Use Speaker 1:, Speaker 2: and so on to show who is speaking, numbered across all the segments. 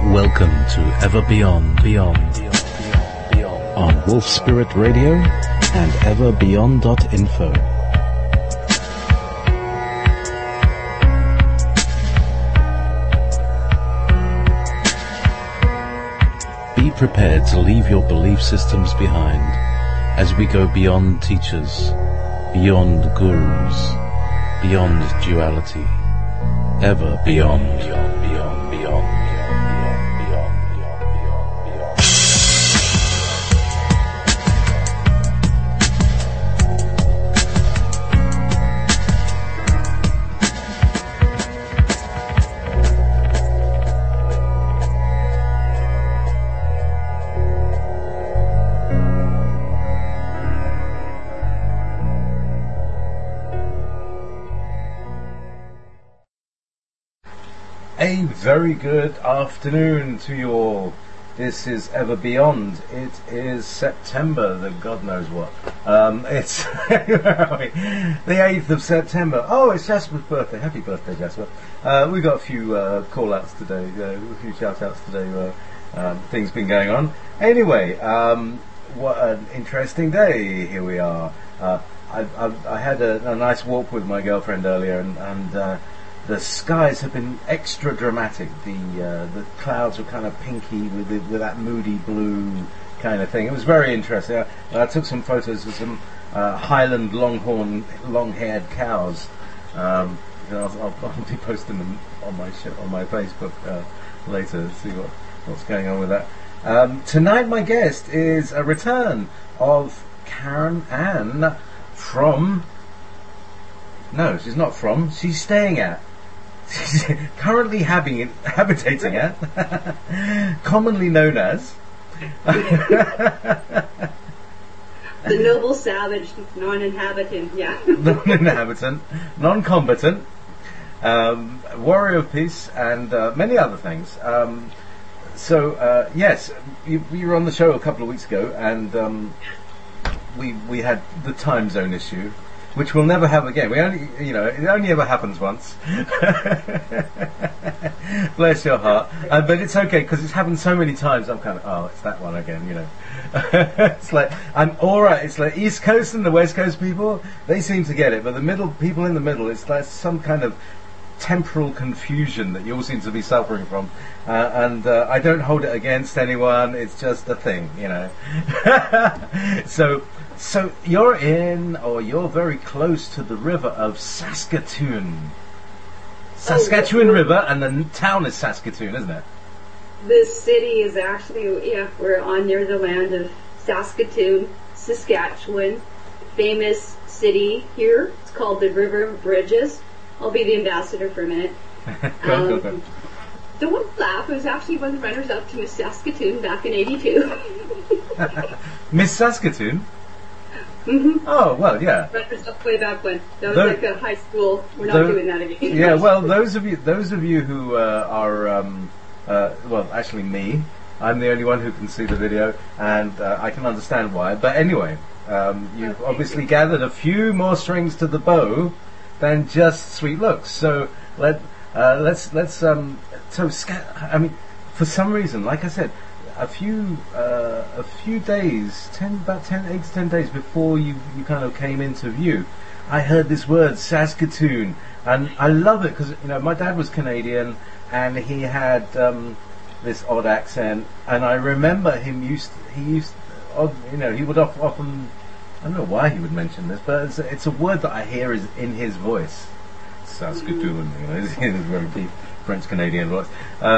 Speaker 1: Welcome to Ever Beyond, on Wolf Spirit Radio and everbeyond.info. Be prepared to leave your belief systems behind as we go beyond teachers, beyond gurus, beyond duality, ever beyond, beyond, beyond.
Speaker 2: A very good afternoon to you all. This is Ever Beyond. It is September, the God knows what. It's the 8th of September. Oh, it's Jasper's birthday. Happy birthday, Jasper. We've got a few call-outs today, a few shout-outs today. Things been going on. Anyway, what an interesting day. Here we are. I had a nice walk with my girlfriend earlier, and the skies have been extra dramatic. The clouds were kind of pinky with that moody blue kind of thing. It was very interesting. I took some photos of some Highland Longhorn, long-haired cows. I'll be posting them on my Facebook later to see what's going on with that. Tonight, my guest is a return of Karen Ann from. No, she's not from. She's staying at. She's currently habitating at, commonly known as
Speaker 3: the noble savage, non-inhabitant, yeah.
Speaker 2: Non-inhabitant, non-combatant, warrior of peace, and many other things. Yes, you were on the show a couple of weeks ago, and we had the time zone issue, which we'll never have again. It only ever happens once. Bless your heart. But it's okay, because it's happened so many times, I'm kind of, it's that one again, It's like, I'm alright, it's like East Coast and the West Coast people, they seem to get it, but the people in the middle, it's like some kind of temporal confusion that you all seem to be suffering from. I don't hold it against anyone, it's just a thing, So you're you're very close to the river of Saskatoon. Saskatchewan River, and the town is Saskatoon, isn't it?
Speaker 3: The city is actually, we're on near the land of Saskatoon, Saskatchewan. Famous city here. It's called the River Bridges. I'll be the ambassador for a minute.
Speaker 2: Go.
Speaker 3: Don't laugh. It was actually one of the runners-up to Miss Saskatoon back in '82.
Speaker 2: Miss Saskatoon?
Speaker 3: Mm-hmm.
Speaker 2: Oh, well, yeah.
Speaker 3: Runners up way back when. That was like a high school. We're not doing that again.
Speaker 2: Yeah, well, those of you who are, actually me, I'm the only one who can see the video, and I can understand why. But anyway, you've obviously gathered a few more strings to the bow than just sweet looks. So let's for some reason, like I said, a few days, 8 to 10 days before you kind of came into view, I heard this word Saskatoon, and I love it because my dad was Canadian and he had this odd accent, and I remember he would often, I don't know why he would mention this, but it's a word that I hear is in his voice. Saskatoon, it's a very deep French Canadian voice,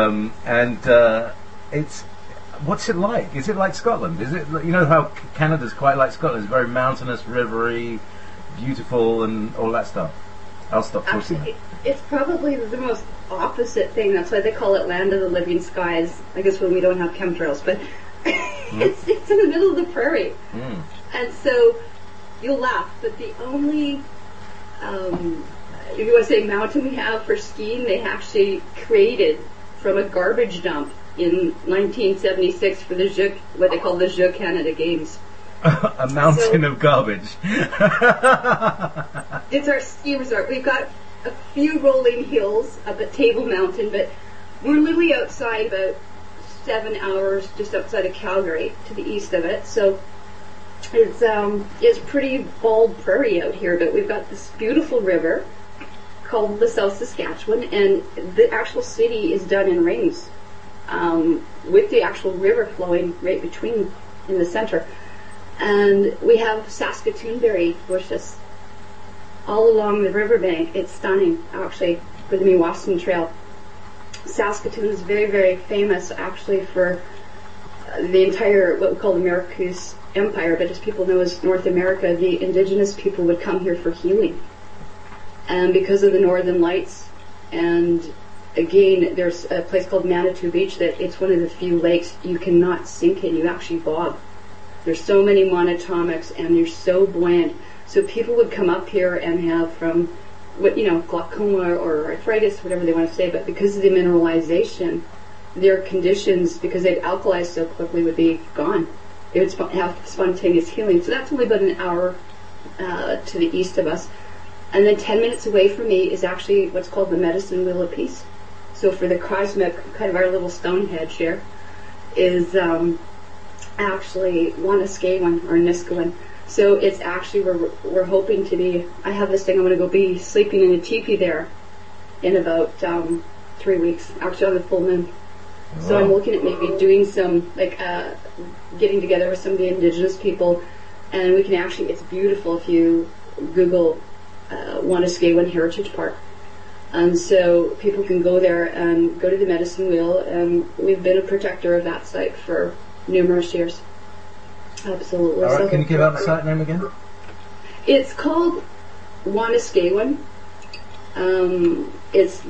Speaker 2: it's. What's it like? Is it like Scotland? Is it, how Canada's quite like Scotland? It's very mountainous, rivery, beautiful, and all that stuff. I'll stop talking.
Speaker 3: Actually, it's probably the most opposite thing. That's why they call it Land of the Living Skies. I guess when we don't have chemtrails, but it's in the middle of the prairie, and so you'll laugh. But the only, if you want to say mountain we have for skiing, they actually created from a garbage dump in 1976 for what they call the Jeux Canada Games.
Speaker 2: A mountain of garbage.
Speaker 3: It's our ski resort. We've got a few rolling hills up at Table Mountain, but we're literally outside about 7 hours just outside of Calgary to the east of it. So it's pretty bald prairie out here, but we've got this beautiful river called the South Saskatchewan, and the actual city is done in rings, with the actual river flowing right between in the center. And we have Saskatoonberry bushes all along the riverbank. It's stunning, actually, for the Meewasin Trail. Saskatoon is very, very famous, actually, for the entire, what we call the Maricus Empire, but as people know as North America, the indigenous people would come here for healing. And because of the Northern Lights, and again, there's a place called Manitou Beach that it's one of the few lakes you cannot sink in, you actually bob. There's so many monatomics, and they're so buoyant. So people would come up here and have from, glaucoma or arthritis, whatever they want to say, but because of the mineralization, their conditions, because they'd alkalize so quickly, would be gone. It would have spontaneous healing. So that's only about an hour to the east of us. And then 10 minutes away from me is actually what's called the Medicine Wheel of Peace. So for the cosmic, kind of our little Stonehenge here, is actually Wanaskewin or Niskewin. So it's actually, we're hoping to be, I have this thing, I'm going to go be sleeping in a teepee there in about 3 weeks, actually on the full moon. Wow. So I'm looking at maybe doing some, getting together with some of the indigenous people, and we can actually, it's beautiful if you Google Wanaskewin Heritage Park. And so people can go there and go to the Medicine Wheel, and we've been a protector of that site for numerous years. Absolutely.
Speaker 2: All right, can you give out the site name again?
Speaker 3: It's called Wanaskewin. It's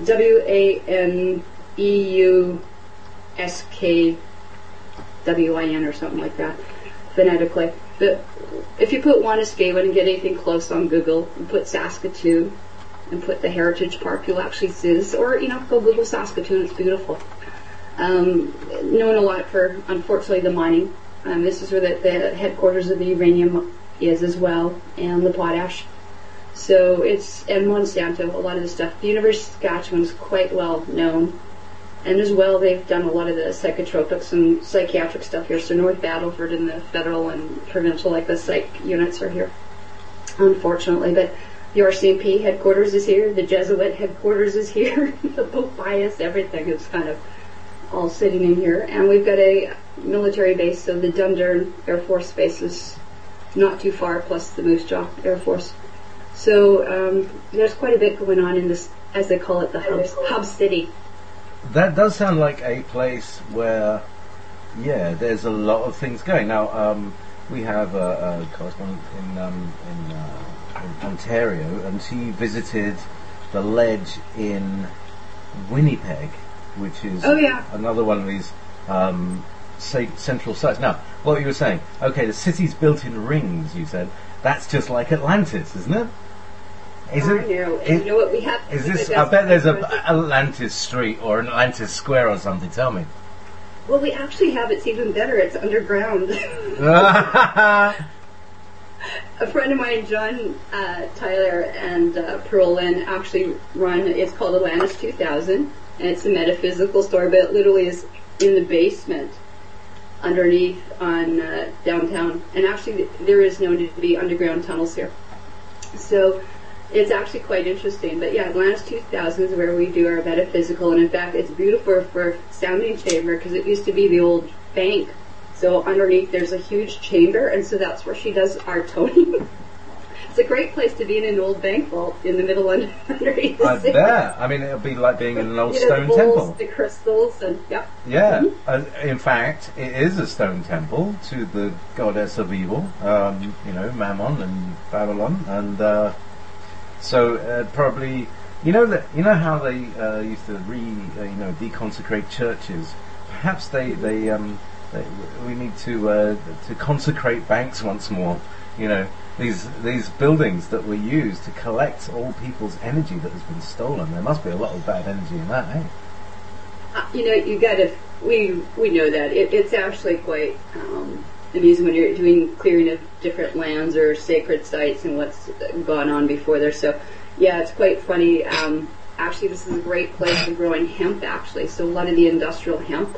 Speaker 3: WANEUSKWIN or something like that, phonetically. But if you put Wanaskewin and get anything close on Google, and put Saskatoon and put the Heritage Park, you'll actually see this. Or, go Google Saskatoon, it's beautiful. Known a lot for, unfortunately, the mining. This is where the headquarters of the uranium is as well, and the potash. So and Monsanto, a lot of the stuff. The University of Saskatchewan is quite well known. And as well, they've done a lot of the psychotropics and psychiatric stuff here. So North Battleford and the federal and provincial, the psych units are here, unfortunately. But the RCMP headquarters is here. The Jesuit headquarters is here. The Pope Pius, everything is kind of all sitting in here. And we've got a military base, so the Dundurn Air Force Base is not too far, plus the Moose Jaw Air Force. So there's quite a bit going on in this, as they call it, the hub city.
Speaker 2: That does sound like a place where, there's a lot of things going. Now, we have a correspondent in Ontario, and she visited the ledge in Winnipeg, which is another one of these central sites. Now, what you were saying, okay, the city's built in rings, you said. That's just like Atlantis, isn't it?
Speaker 3: You know what we have?
Speaker 2: Is this? I bet there's a Atlantis Street or an Atlantis Square or something. Tell me.
Speaker 3: Well, we actually have. It's even better. It's underground. A friend of mine, John Tyler and Pearl Lynn, actually run. It's called Atlantis 2000, and it's a metaphysical store, but it literally is in the basement underneath on downtown. And actually, there is known to be underground tunnels here. So it's actually quite interesting. But yeah, Atlantis 2000 is where we do our metaphysical, and in fact, it's beautiful for sounding chamber because it used to be the old bank. So underneath there's a huge chamber, and so that's where she does our toning. It's a great place to be in an old bank vault in the middle underneath the city.
Speaker 2: I bet. I mean, it would be like being in an old stone
Speaker 3: the bowls,
Speaker 2: temple.
Speaker 3: The crystals, and
Speaker 2: Yeah.
Speaker 3: Mm-hmm.
Speaker 2: In fact, it is a stone temple to the goddess of evil, Mammon and Babylon, and so probably, how they used to deconsecrate churches. Perhaps we need to consecrate banks once more. These buildings that were used to collect all people's energy that has been stolen. There must be a lot of bad energy in that, eh?
Speaker 3: You gotta. We know that it's actually quite amusing when you're doing clearing of different lands or sacred sites and what's gone on before there. So, yeah, it's quite funny. Actually, this is a great place for growing hemp. Actually, so a lot of the industrial hemp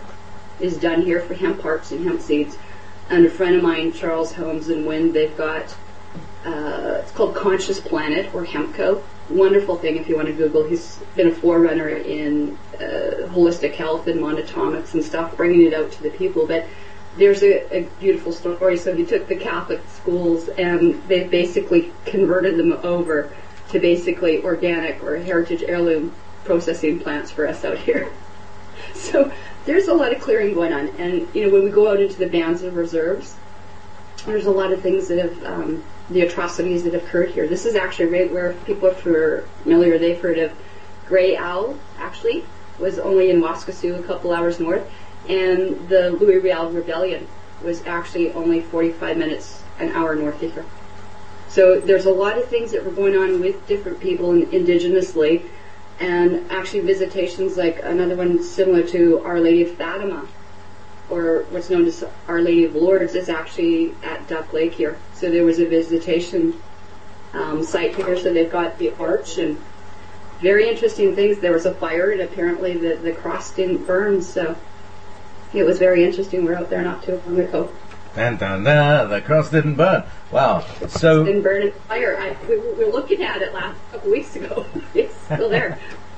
Speaker 3: is done here for hemp parts and hemp seeds. And a friend of mine, Charles Holmes and Wynn, they've got, it's called Conscious Planet or Hempco. Wonderful thing if you want to Google. He's been a forerunner in holistic health and monatomics and stuff, bringing it out to the people. But there's a beautiful story. So he took the Catholic schools and they basically converted them over to basically organic or heritage heirloom processing plants for us out here. So there's a lot of clearing going on. And, you know, when we go out into the bands of reserves, there's a lot of things that have, the atrocities that have occurred here. This is actually right where people are familiar, they've heard of Grey Owl, actually, was only in Waskesiu, a couple hours north, and the Louis Riel Rebellion was actually only 45 minutes, an hour north of here. So there's a lot of things that were going on with different people indigenously, and actually visitations like another one similar to Our Lady of Fatima, or what's known as Our Lady of Lourdes, is actually at Duck Lake here. So there was a visitation site here, so they've got the arch and very interesting things. There was a fire and apparently the cross didn't burn, so it was very interesting. We're out there not too long ago.
Speaker 2: Dun, dun, dun, the cross didn't burn. Wow. So
Speaker 3: didn't burn in the fire. We were looking at it last couple of weeks ago. It's still there.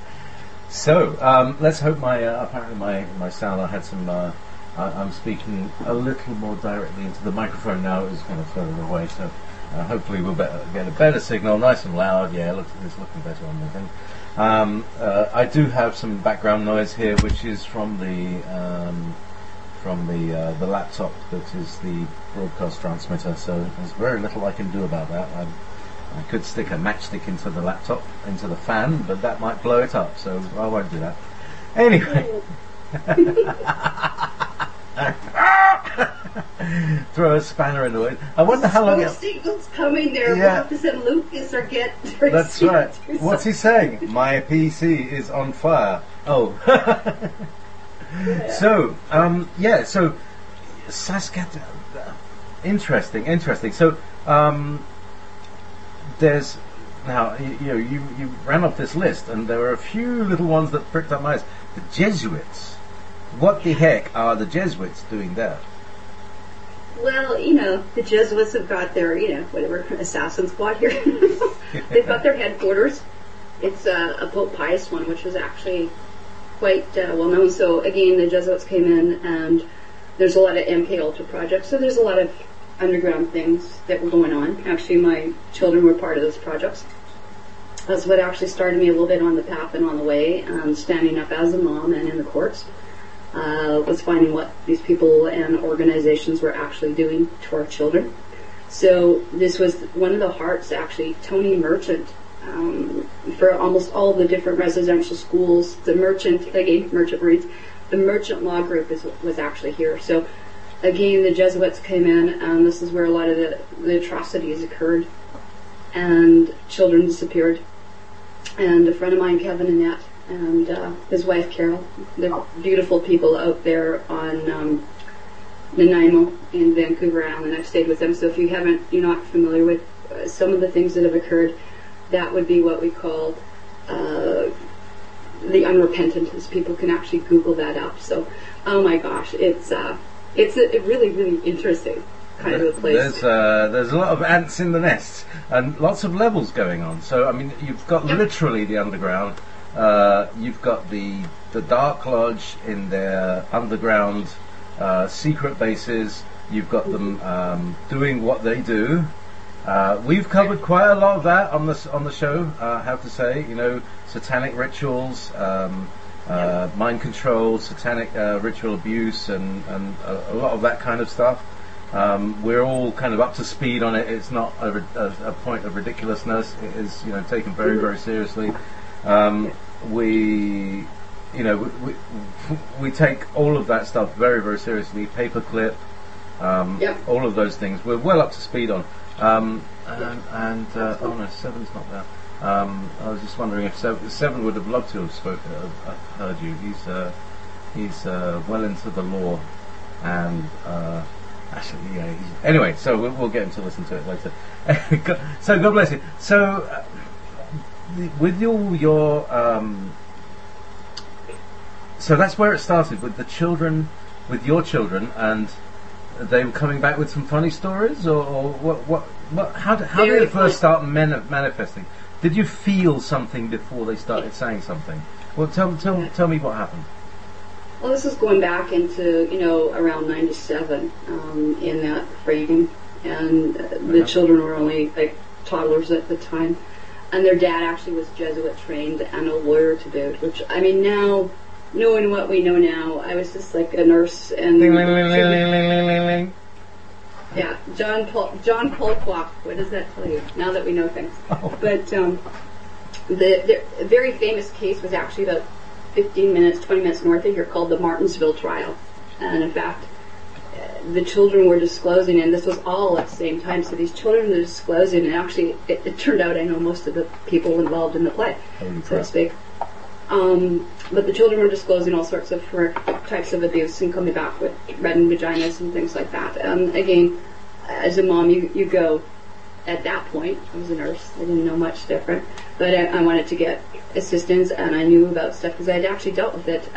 Speaker 2: So let's hope apparently my sound, I had some, I'm speaking a little more directly into the microphone now. It was kind of further away, so hopefully we'll get a better signal, nice and loud. Yeah, it's looking better on the thing. I do have some background noise here, which is from the laptop that is the broadcast transmitter. So there's very little I can do about that. I could stick a matchstick into the laptop, into the fan, but that might blow it up. So I won't do that. Anyway. Throw a spanner in the way. I wonder how long.
Speaker 3: Signals coming there.
Speaker 2: Yeah.
Speaker 3: We'll have to send Lucas or get.
Speaker 2: That's right. What's he saying? My PC is on fire. Oh. So yeah. So Saskatoon. Interesting. So there's now you ran off this list, and there were a few little ones that pricked up my eyes. The Jesuits. What the heck are the Jesuits doing there?
Speaker 3: Well, the Jesuits have got their, whatever, assassin squad here. They've got their headquarters. It's a Pope Pius one, which was actually quite well known. So again, the Jesuits came in, and there's a lot of MK Ultra projects. So there's a lot of underground things that were going on. Actually, my children were part of those projects. That's what actually started me a little bit on the path and on the way, standing up as a mom and in the courts. Was finding what these people and organizations were actually doing to our children. So this was one of the hearts, actually, Tony Merchant, for almost all the different residential schools. The Merchant, again, Merchant Breeds, the Merchant Law Group was actually here. So again, the Jesuits came in, and this is where a lot of the atrocities occurred, and children disappeared. And a friend of mine, Kevin Annette, and his wife Carol, they're beautiful people out there on Nanaimo in Vancouver Island. I've stayed with them, so if you're not familiar with some of the things that have occurred, that would be what we call the unrepentant, as people can actually Google that up. So, oh my gosh, it's a really, really interesting kind of a place.
Speaker 2: There's a lot of ants in the nest, and lots of levels going on. So, I mean, you've got literally the underground. You've got the Dark Lodge in their underground secret bases. You've got them doing what they do. We've covered quite a lot of that on the show. I have to say, satanic rituals, mind control, satanic ritual abuse, and a lot of that kind of stuff. We're all kind of up to speed on it. It's not a point of ridiculousness. It is, taken very, very seriously. We take all of that stuff very, very seriously. Paperclip, all of those things. We're well up to speed on. Oh no, Seven's not there. I was just wondering if Seven would have loved to have heard you. He's well into the law, and actually, yeah. Anyway, so we'll get him to listen to it later. So God bless you. So. With your so that's where it started, with the children with your children, and they were coming back with some funny stories, or what? How did it first start manifesting? Did you feel something before they started saying something? Well, tell me what happened.
Speaker 3: Well, this is going back into, around 97, in that frame, and the children were only like toddlers at the time, and their dad actually was Jesuit trained and a lawyer to boot, which, I mean, now, knowing what we know now, I was just like a nurse and... Yeah, John Polkwak, what does that tell you, now that we know things? Oh. But the very famous case was actually about 20 minutes north of here, called the Martinsville trial. And in fact, the children were disclosing, and this was all at the same time, so these children were disclosing, and actually it turned out I know most of the people involved in the play, so to speak. But the children were disclosing all sorts of types of abuse and coming back with reddened vaginas and things like that. Again, as a mom, you go, at that point, I was a nurse, I didn't know much different, but I wanted to get assistance, and I knew about stuff because I had actually dealt with it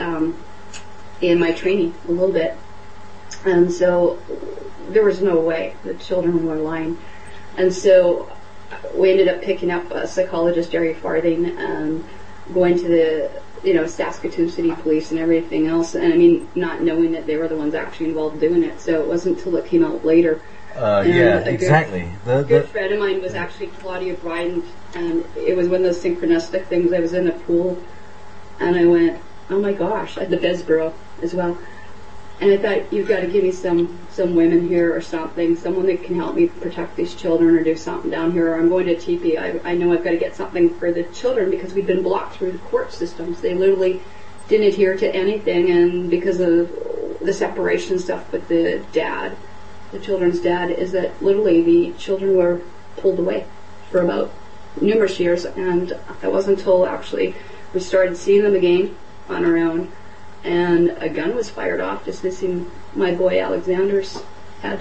Speaker 3: in my training a little bit. And so there was no way the children were lying. And so we ended up picking up a psychologist, Jerry Farthing, and going to the Saskatoon City Police and everything else, and I mean, not knowing that they were the ones actually involved doing it, so it wasn't until it came out later.
Speaker 2: Exactly.
Speaker 3: A good friend of mine was actually Claudia Bryden, and it was one of those synchronistic things. I was in a pool, and I went, oh my gosh, at the Besborough as well, and I thought, you've got to give me some women here or something, someone that can help me protect these children or do something down here, or I'm going to a teepee. I know I've got to get something for the children because we've been blocked through the court systems. They literally didn't adhere to anything, and because of the separation stuff with the children's dad, is that literally the children were pulled away for about numerous years, and it wasn't until actually we started seeing them again on our own, and a gun was fired off just missing my boy Alexander's head,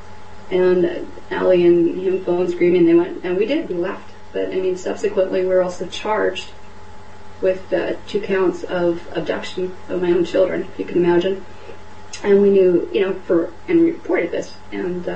Speaker 3: and Allie and him phone screaming. They went, and we left, but I mean, subsequently we were also charged with 2 counts of abduction of my own children, if you can imagine. And we knew, and we reported this, and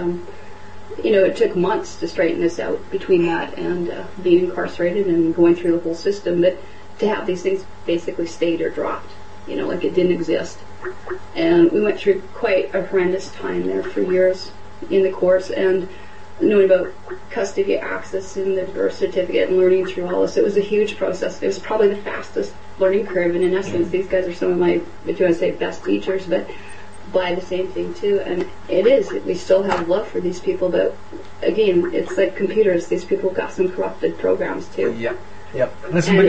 Speaker 3: it took months to straighten this out between that and being incarcerated and going through the whole system, but to have these things basically stayed or dropped, like it didn't exist. And we went through quite a horrendous time there for years in the courts, and knowing about custody access and the birth certificate and learning through all this. It was a huge process. It was probably the fastest learning curve, and in essence, these guys are some of my, if you want to say, best teachers, but by the same thing too. And it is, we still have love for these people, but again, it's like computers. These people got some corrupted programs too.
Speaker 2: Yep. Listen,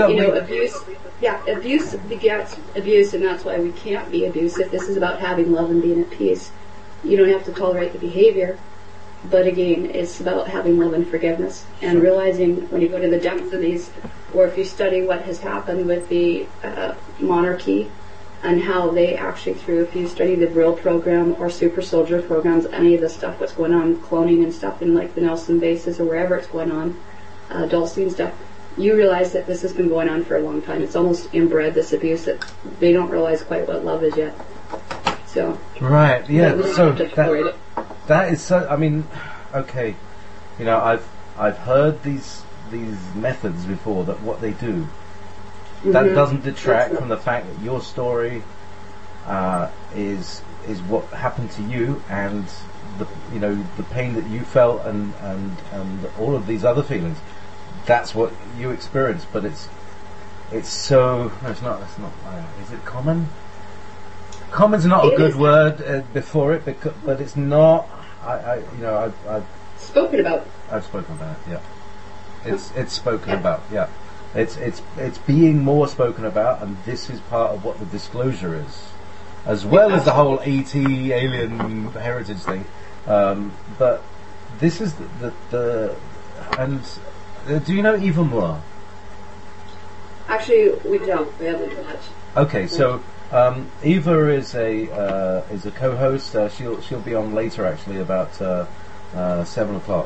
Speaker 3: and, abuse begets abuse, and that's why we can't be abusive. This is about having love and being at peace. You don't have to tolerate the behavior, but again, it's about having love and forgiveness, and realizing when you go to the depths of these, or if you study what has happened with the monarchy, and how they actually, if you study the Brill program or super soldier programs, any of the stuff what's going on, cloning and stuff in like the Nelson bases or wherever it's going on, Dulcie and stuff, you realize that this has been going on for a long time. It's almost inbred, this abuse, that they don't realize quite what love is yet. So
Speaker 2: right, yeah. So that is so. I mean, okay, I've heard these methods before. That what they do. That doesn't detract from the fact that your story is what happened to you, and the pain that you felt, and all of these other feelings. That's what you experienced, but it's so. No, it's not. Is it common? Common's not a good word before it, but it's not. I've
Speaker 3: spoken about.
Speaker 2: I've spoken about it. Yeah, it's spoken about. Yeah. It's being more spoken about, and this is part of what the disclosure is, as well as the whole ET alien heritage thing. But this is the and do you know Eva Moore?
Speaker 3: Actually, we don't. We haven't much.
Speaker 2: Okay, so Eva is a co-host. She'll be on later, actually, about 7:00.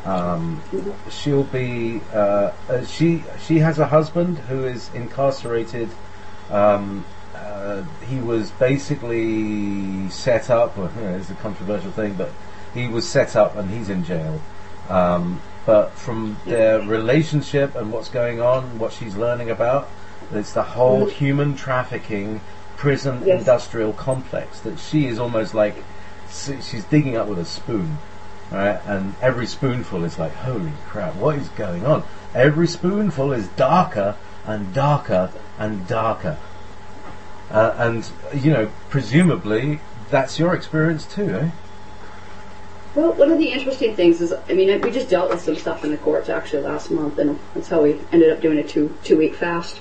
Speaker 2: She'll be she has a husband who is incarcerated he was basically set up, well, it's a controversial thing, but he was set up and he's in jail. But from their relationship and what's going on, what she's learning about, it's the whole human trafficking prison industrial complex that she is almost like, she's digging up with a spoon, right? And every spoonful is like, holy crap, what is going on? Every spoonful is darker and darker and darker. And, you know, presumably that's your experience too, eh?
Speaker 3: Well, one of the interesting things is, I mean, we just dealt with some stuff in the courts actually last month, and that's how we ended up doing a two-week fast.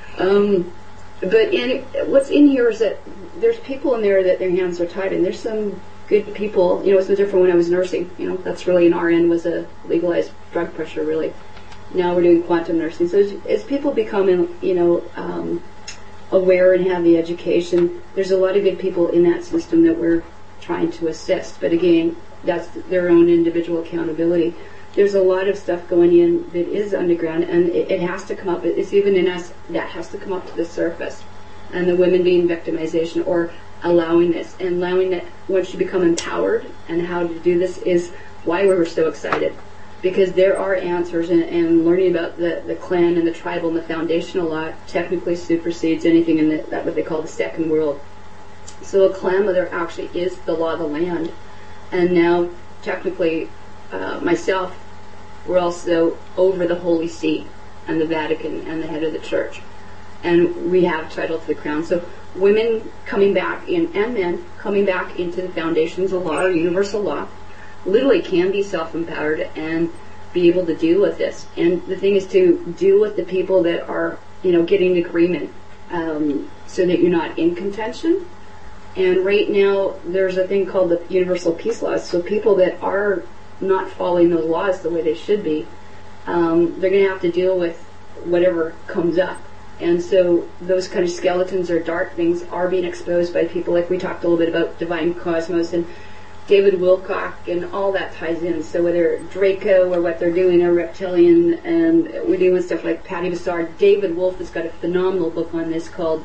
Speaker 3: But what's in here is that there's people in there that their hands are tied, and there's some good people. You know, it's no different when I was nursing. You know, that's really in our end was a legalized drug pressure, really. Now we're doing quantum nursing. So as people become, you know, aware and have the education, there's a lot of good people in that system that we're trying to assist. But again, that's their own individual accountability. There's a lot of stuff going in that is underground, and it has to come up. It's even in us that has to come up to the surface. And the women being victimization or allowing this, and allowing that once you become empowered and how to do this is why we were so excited. Because there are answers, and learning about the clan and the tribal and the foundational law technically supersedes anything in that what they call the second world. So a clan mother actually is the law of the land. And now, technically, myself, we're also over the Holy See and the Vatican and the head of the church. And we have title to the crown. So women coming back in, and men coming back into the foundations of law or universal law, literally can be self-empowered and be able to deal with this. And the thing is to deal with the people that are, you know, getting agreement so that you're not in contention. And right now, there's a thing called the universal peace laws. So people that are not following those laws the way they should be, they're going to have to deal with whatever comes up. And so those kind of skeletons or dark things are being exposed by people like we talked a little bit about Divine Cosmos and David Wilcock, and all that ties in. So whether Draco or what they're doing are reptilian, and we're doing stuff like Patty Bassard. David Wolf has got a phenomenal book on this called...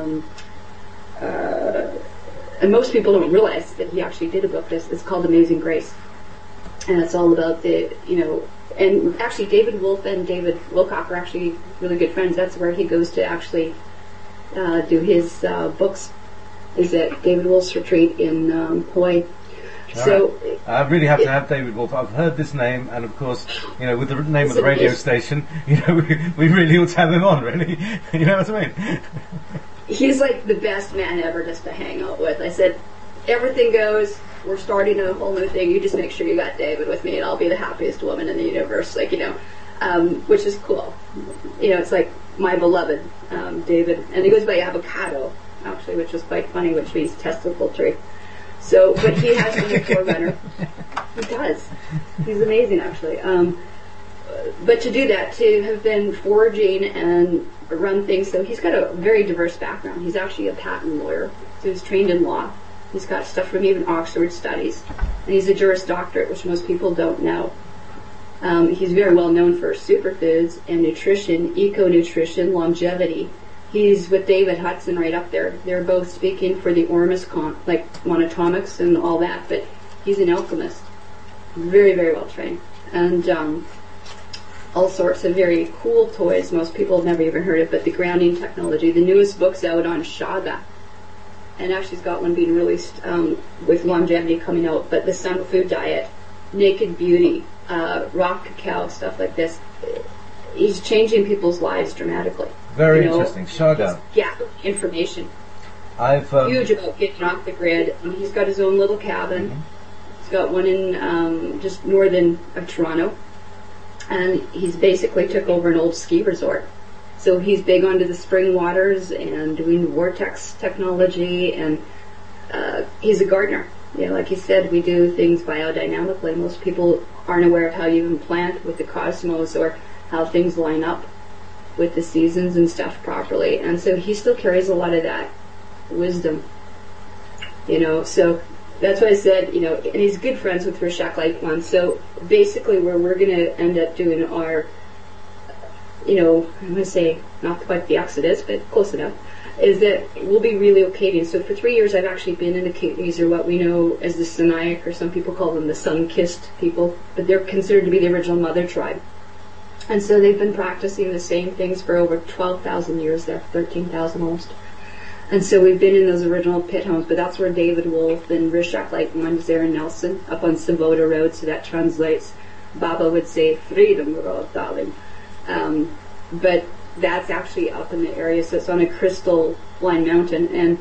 Speaker 3: and most people don't realize that he actually did a book. It's called Amazing Grace, and it's all about the, you know, and actually David Wolf and David Wilcock are actually really good friends. That's where he goes to actually do his books, is at David Wolf's retreat in Hawaii. So
Speaker 2: right. I really have to have David Wolf. I've heard this name, and of course, you know, with the name of the radio station, you know, we really ought to have him on, really. You know what I mean?
Speaker 3: He's like the best man ever just to hang out with. I said, everything goes. We're starting a whole new thing. You just make sure you got David with me, and I'll be the happiest woman in the universe. Like, you know, which is cool. You know, it's like my beloved David, and he goes by Avocado, actually, which is quite funny, which means testicle tree. So, but he has been a forerunner. He does. He's amazing, actually. But to do that, to have been foraging and run things, so he's got a very diverse background. He's actually a patent lawyer. So he's trained in law. He's got stuff from even Oxford studies. And he's a Juris Doctorate, which most people don't know. He's very well known for superfoods and nutrition, eco-nutrition, longevity. He's with David Hudson right up there. They're both speaking for the Ormus, like monatomics and all that, but he's an alchemist. Very, very well trained. And all sorts of very cool toys. Most people have never even heard of, but the grounding technology. The newest book's out on Shaga. And actually he's got one being released with longevity coming out. But the Sun Food Diet, Naked Beauty, raw cacao, stuff like this. He's changing people's lives dramatically.
Speaker 2: Very interesting. Shaga.
Speaker 3: Yeah, information.
Speaker 2: I've
Speaker 3: huge about getting off the grid. He's got his own little cabin. Mm-hmm. He's got one in just northern of Toronto. And he's basically took over an old ski resort. So he's big onto the spring waters and doing vortex technology, and he's a gardener. Yeah, like he said, we do things biodynamically. Most people aren't aware of how you even plant with the cosmos or how things line up with the seasons and stuff properly. And so he still carries a lot of that wisdom. You know, so that's why I said, you know, and he's good friends with Rishak Laikwan. So basically where we're going to end up doing our, you know, I'm going to say not quite the Exodus, but close enough, is that we'll be really Acadian. So for 3 years I've actually been in Acadia. These are what we know as the Siniac, or some people call them the sun-kissed people, but they're considered to be the original mother tribe. And so they've been practicing the same things for over 12,000 years there, 13,000 almost. And so we've been in those original pit homes, but that's where David Wolf and Rishak Lightman was there in Nelson, up on Savoda Road, so that translates, Baba would say, Freedom Road, darling. But that's actually up in the area, so it's on a crystalline mountain, and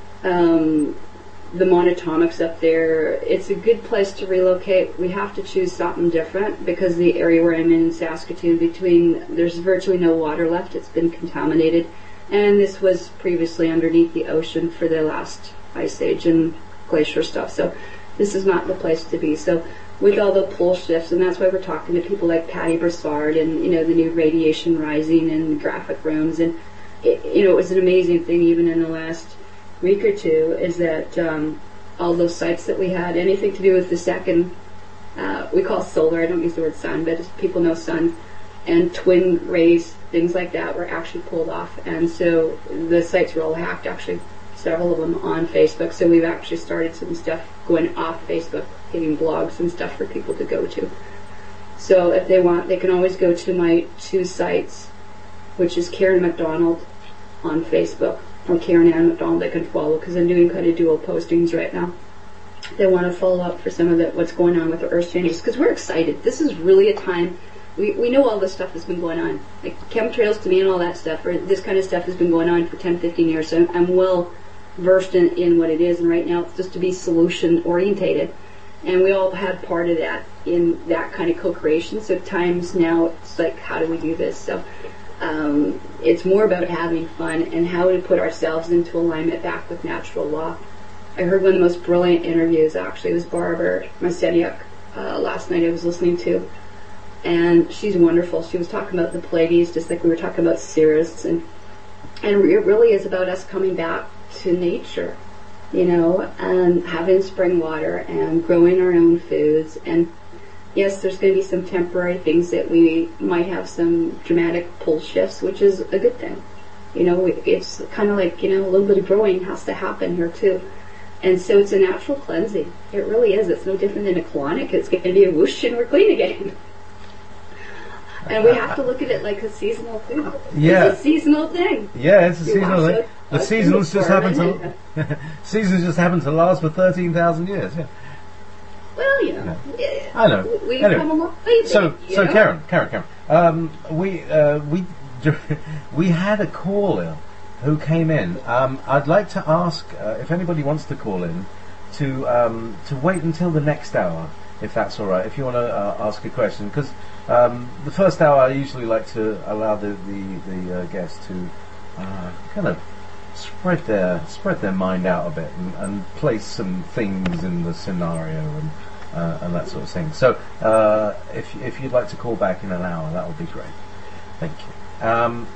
Speaker 3: the monatomics up there, it's a good place to relocate. We have to choose something different, because the area where I'm in Saskatoon, there's virtually no water left, it's been contaminated, and this was previously underneath the ocean for the last ice age and glacier stuff, so this is not the place to be. So with all the pole shifts, and that's why we're talking to people like Patty Broussard and, the new Radiation Rising and graphic rooms, and it was an amazing thing even in the last week or two, is that all those sites that we had, anything to do with the second, we call solar, I don't use the word sun, but people know sun, and twin rays, things like that were actually pulled off, and so the sites were all hacked, actually several of them on Facebook, so we've actually started some stuff going off Facebook, getting blogs and stuff for people to go to. So if they want, they can always go to my 2 sites, which is Karen MacDonald on Facebook, or Karen Ann MacDonald they can follow, because I'm doing kind of dual postings right now. They want to follow up for some of what's going on with the earth changes, because we're excited. This is really a time, we know all this stuff has been going on. Like chemtrails to me and all that stuff, or this kind of stuff has been going on for 10, 15 years, so I'm well versed in what it is, and right now it's just to be solution orientated. And we all had part of that in that kind of co-creation. So at times now it's like, how do we do this? So it's more about having fun and how to put ourselves into alignment back with natural law. I heard one of the most brilliant interviews, actually, it was Barbara Maseniuk last night I was listening to. And she's wonderful. She was talking about the Pleiades, just like we were talking about Sirius. And it really is about us coming back to nature, and having spring water and growing our own foods. And yes, there's going to be some temporary things that we might have some dramatic pole shifts, which is a good thing. It's kind of like, a little bit of growing has to happen here too. And so it's a natural cleansing. It really is. It's no different than a colonic. It's going to be a whoosh and we're clean again. And we have to look at it like a seasonal thing.
Speaker 2: Yeah.
Speaker 3: It's a seasonal thing.
Speaker 2: Yeah, it's a seasonal thing. The seasons just happen to last for 13,000 years. Yeah.
Speaker 3: Well,
Speaker 2: Yeah. I know.
Speaker 3: We've
Speaker 2: Anyway,
Speaker 3: come a long way.
Speaker 2: So Karen, we had a caller who came in. I'd like to ask if anybody wants to call in to wait until the next hour, if that's all right. If you want to ask a question, because the first hour I usually like to allow the guests to kind of spread their mind out a bit and place some things in the scenario and that sort of thing. So if you'd like to call back in an hour, that would be great. Thank you.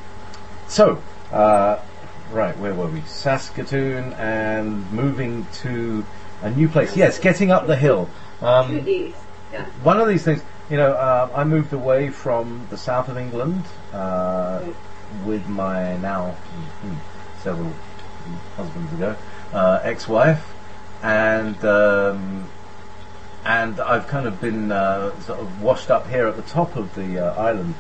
Speaker 2: Right, where were we? Saskatoon and moving to a new place. Yes, getting up the hill.
Speaker 3: Yeah.
Speaker 2: One of these things, I moved away from the south of England with my now several husbands ago ex-wife, and I've kind of been sort of washed up here at the top of the island.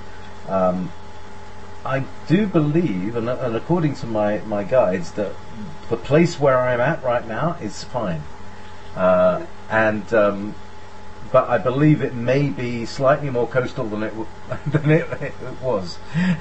Speaker 2: I do believe, and according to my guides, that the place where I'm at right now is fine, but I believe it may be slightly more coastal than it was.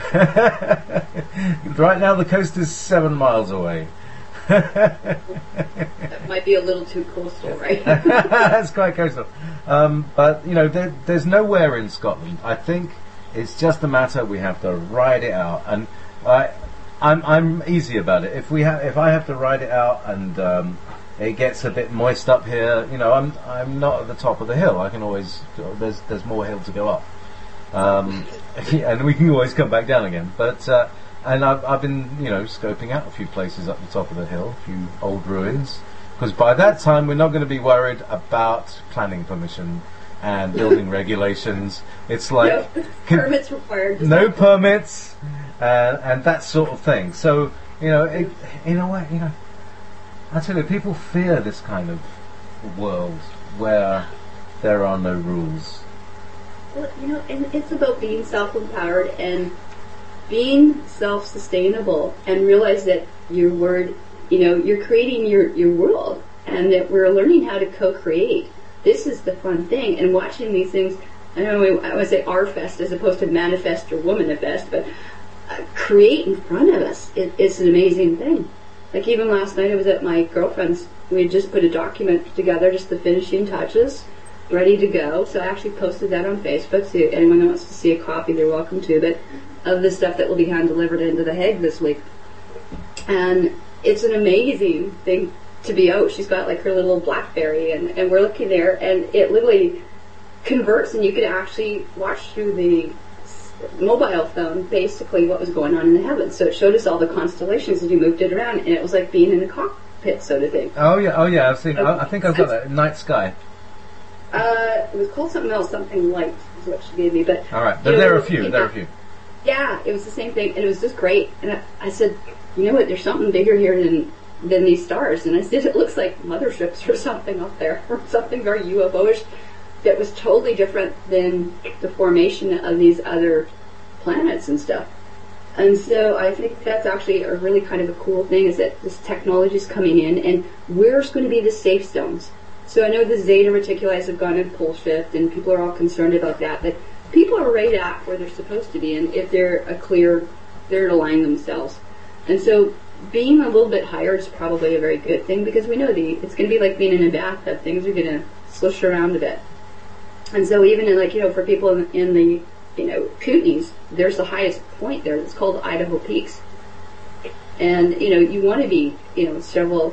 Speaker 2: Right now the coast is 7 miles away.
Speaker 3: That might be a little too coastal, right?
Speaker 2: That's quite coastal. But there's nowhere in Scotland. I think it's just a matter we have to ride it out, and I'm easy about it. If I have to ride it out and it gets a bit moist up here, I'm not at the top of the hill. I can always there's more hill to go up, and we can always come back down again. But and I've been scoping out a few places up the top of the hill, a few old ruins, because by that time we're not going to be worried about planning permission and building regulations. It's like
Speaker 3: permits required.
Speaker 2: No permits and that sort of thing. So In a way, I tell you, people fear this kind of world where there are no rules.
Speaker 3: Well, and it's about being self-empowered and being self-sustainable, and realize that your word, you're creating your world, and that we're learning how to co-create. This is the fun thing, and watching these things. I don't know, I would say R-Fest as opposed to Manifest or Womanifest, but create in front of us. It's an amazing thing. Like even last night I was at my girlfriend's, we had just put a document together, just the finishing touches, ready to go. So I actually posted that on Facebook, so anyone that wants to see a copy, they're welcome to, but of the stuff that will be hand-delivered into The Hague this week. And it's an amazing thing to be out. She's got like her little BlackBerry, and we're looking there, and it literally converts, and you could actually watch through the mobile phone basically what was going on in the heavens. So it showed us all the constellations as you moved it around, and it was like being in a cockpit, so to think.
Speaker 2: Oh yeah, I've seen. I think I've got that. Night Sky.
Speaker 3: It was called something else, something light is what she gave me. But
Speaker 2: all right, but there are a few.
Speaker 3: Yeah, it was the same thing, and it was just great. And I said, you know what? There's something bigger here than these stars. And I said, it looks like motherships or something up there, or something very UFO-ish. That was totally different than the formation of these other planets and stuff. And so I think that's actually a really kind of a cool thing, is that this technology is coming in, and where's going to be the safe zones? So I know the Zeta Reticuli have gone in pole shift, and people are all concerned about that, but people are right at where they're supposed to be, and if they're they're aligning themselves. And so being a little bit higher is probably a very good thing, because we know it's going to be like being in a bathtub. Things are going to slush around a bit. And so even in for people in the, Kootenays, there's the highest point there. It's called Idaho Peaks. And, you want to be, several,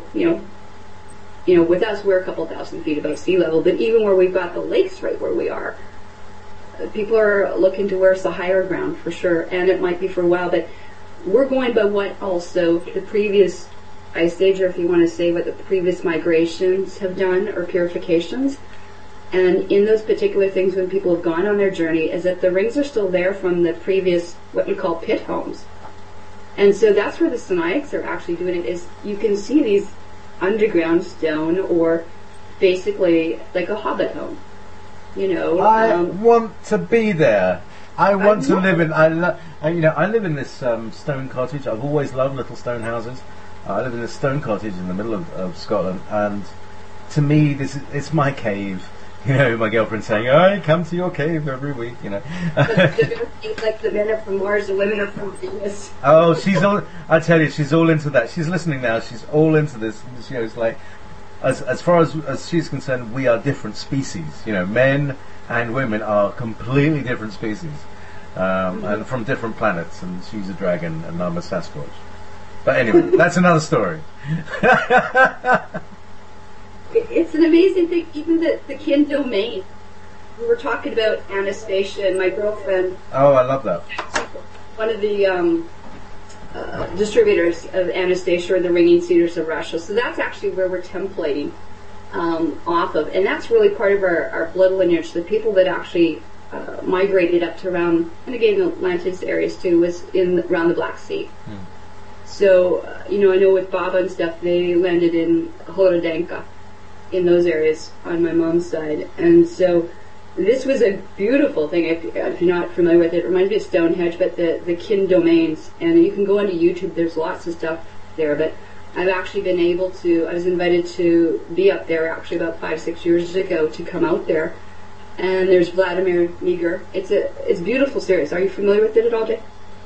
Speaker 3: with us we're a couple thousand feet above sea level, but even where we've got the lakes right where we are, people are looking to where's the higher ground for sure, and it might be for a while, but we're going by what also the previous ice age, or if you want to say what the previous migrations have done, or purifications. And in those particular things, when people have gone on their journey, is that the rings are still there from the previous, what we call pit homes. And so that's where the Sinaiacs are actually doing it, is you can see these underground stone, or basically like a hobbit home.
Speaker 2: I want to be there. I want to live in. I live in this stone cottage. I've always loved little stone houses. I live in this stone cottage in the middle of Scotland, and to me, it's my cave. My girlfriend saying, "I come to your cave every week."
Speaker 3: Like the men are from Mars, the women are from Venus.
Speaker 2: Oh, she's all. I tell you, she's all into that. She's listening now. She's all into this. It's like, as far as she's concerned, we are different species. Men and women are completely different species, and from different planets. And she's a dragon, and I'm a Sasquatch. But anyway, that's another story.
Speaker 3: It's an amazing thing, even the kin domain. We were talking about Anastasia and my girlfriend.
Speaker 2: Oh, I love that.
Speaker 3: One of the distributors of Anastasia are the Ringing Cedars of Russia. So that's actually where we're templating off of. And that's really part of our blood lineage. The people that actually migrated up to around, and again, the Atlantis areas too, was around the Black Sea. So, I know with Baba and stuff, they landed in Horodenka, in those areas on my mom's side. And so this was a beautiful thing. If you're not familiar with it, it reminds me of Stonehenge, but the kin domains. And you can go onto YouTube, there's lots of stuff there. But I've actually been able to, I was invited to be up there actually about 5-6 years ago to come out there. And there's Vladimir Meager. It's a beautiful series. Are you familiar with it at all, Jay?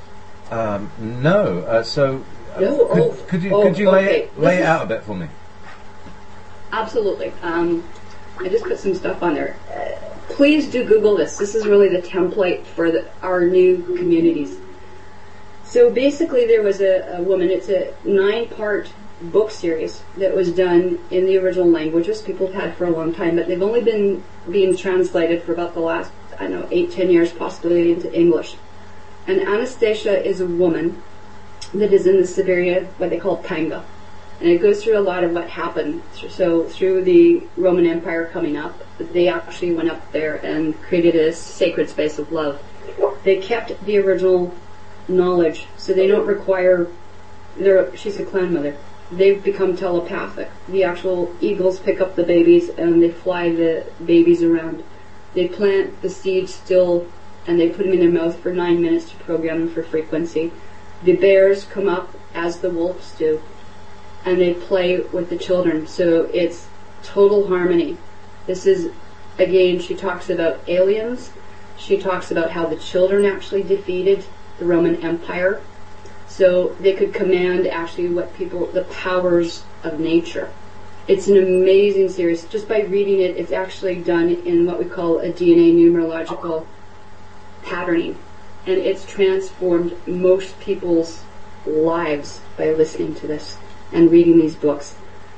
Speaker 2: No. Could you lay it out a bit for me?
Speaker 3: Absolutely. I just put some stuff on there. Please do Google this. This is really the template for our new communities. So basically there was a woman, it's a 9-part book series that was done in the original languages people have had for a long time, but they've only been being translated for about the last, 8-10 years, possibly into English. And Anastasia is a woman that is in the Siberia, what they call Tanga. And it goes through a lot of what happened. So through the Roman Empire coming up, they actually went up there and created a sacred space of love. They kept the original knowledge, so they don't require she's a clan mother. They've become telepathic. The actual eagles pick up the babies and they fly the babies around. They plant the seeds still and they put them in their mouth for 9 minutes to program them for frequency. The bears come up as the wolves do and they play with the children. So it's total harmony. This is, again, she talks about aliens. She talks about how the children actually defeated the Roman Empire. So they could command actually the powers of nature. It's an amazing series. Just by reading it, it's actually done in what we call a DNA numerological patterning. And it's transformed most people's lives by listening to this and reading these books.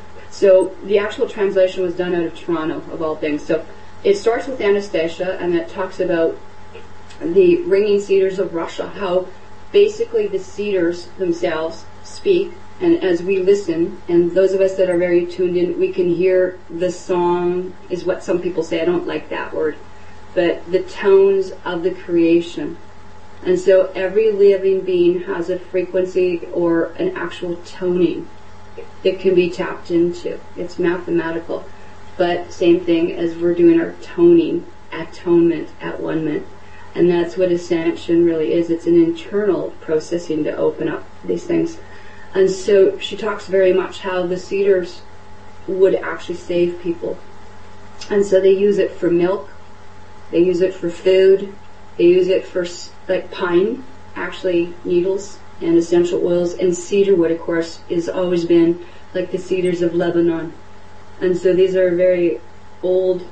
Speaker 3: So the actual translation was done out of Toronto, of all things. So it starts with Anastasia, and it talks about the ringing cedars of Russia, how basically the cedars themselves speak, and as we listen, and those of us that are very tuned in, we can hear the song, is what some people say. I don't like that word, but the tones of the creation. And so every living being has a frequency or an actual toning that can be tapped into. It's mathematical. But same thing as we're doing our toning, atonement, at 1 minute. And that's what ascension really is. It's an internal processing to open up these things. And so she talks very much how the cedars would actually save people. And so they use it for milk. They use it for food. They use it for, like, pine, actually needles and essential oils. And cedar wood, of course, has always been like the cedars of Lebanon. And so these are very old,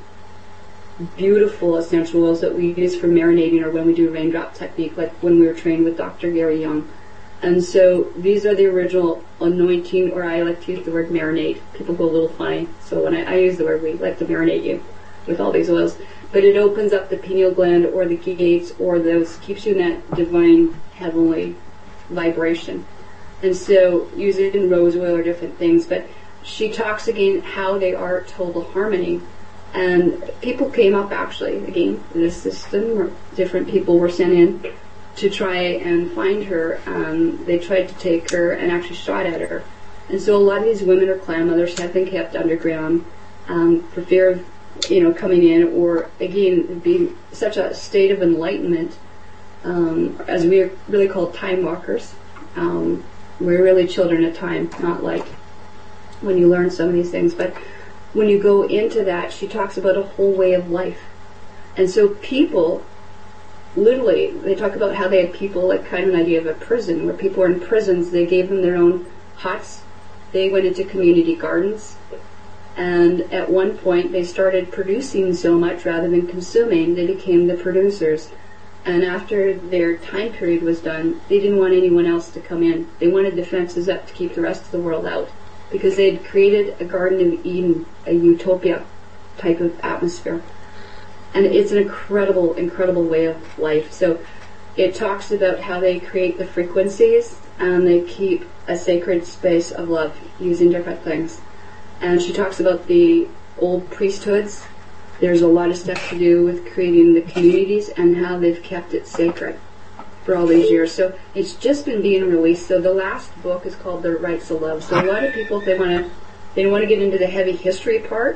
Speaker 3: beautiful essential oils that we use for marinating or when we do raindrop technique, like when we were trained with Dr. Gary Young. And so these are the original anointing, or I like to use the word marinate. People go a little funny. So when I use the word, we like to marinate you with all these oils. But it opens up the pineal gland or the gates or those, keeps you in that divine, heavenly vibration. And so use it in rose oil or different things. But she talks again how they are total harmony. And people came up actually, again, this system, different people were sent in to try and find her. They tried to take her and actually shot at her. And so a lot of these women or clan mothers have been kept underground for fear of, coming in, or again, being such a state of enlightenment, as we are really called time walkers. We're really children of time, not like when you learn some of these things, but when you go into that, she talks about a whole way of life. And so people, literally, they talk about how they had people, like kind of an idea of a prison, where people were in prisons. They gave them their own huts. They went into community gardens. And at one point, they started producing so much rather than consuming. They became the producers. And after their time period was done, they didn't want anyone else to come in. They wanted the fences up to keep the rest of the world out, because they had created a Garden of Eden, a utopia type of atmosphere. And it's an incredible, incredible way of life. So it talks about how they create the frequencies and they keep a sacred space of love using different things. And she talks about the old priesthoods. There's a lot of stuff to do with creating the communities and how they've kept it sacred for all these years. So it's just been being released. So the last book is called The Rights of Love. So a lot of people, they don't want to get into the heavy history part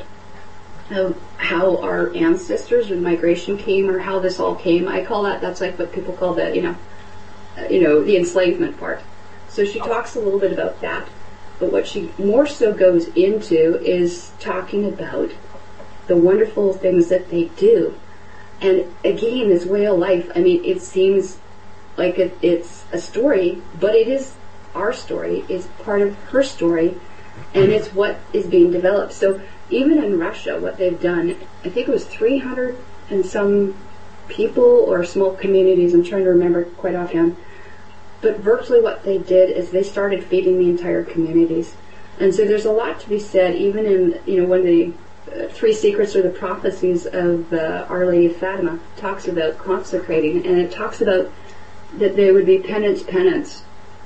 Speaker 3: of how our ancestors and migration came, or how this all came. I call that's like what people call the the enslavement part. So she talks a little bit about that. But what she more so goes into is talking about the wonderful things that they do. And again, this way of life, it seems like it's a story, but it is our story. It's part of her story, and it's what is being developed. So even in Russia, what they've done, I think it was 300 and some people or small communities, I'm trying to remember quite offhand, but virtually what they did is they started feeding the entire communities. And so there's a lot to be said, even in, one of the three secrets or the prophecies of Our Lady of Fatima talks about consecrating, and it talks about that there would be penance.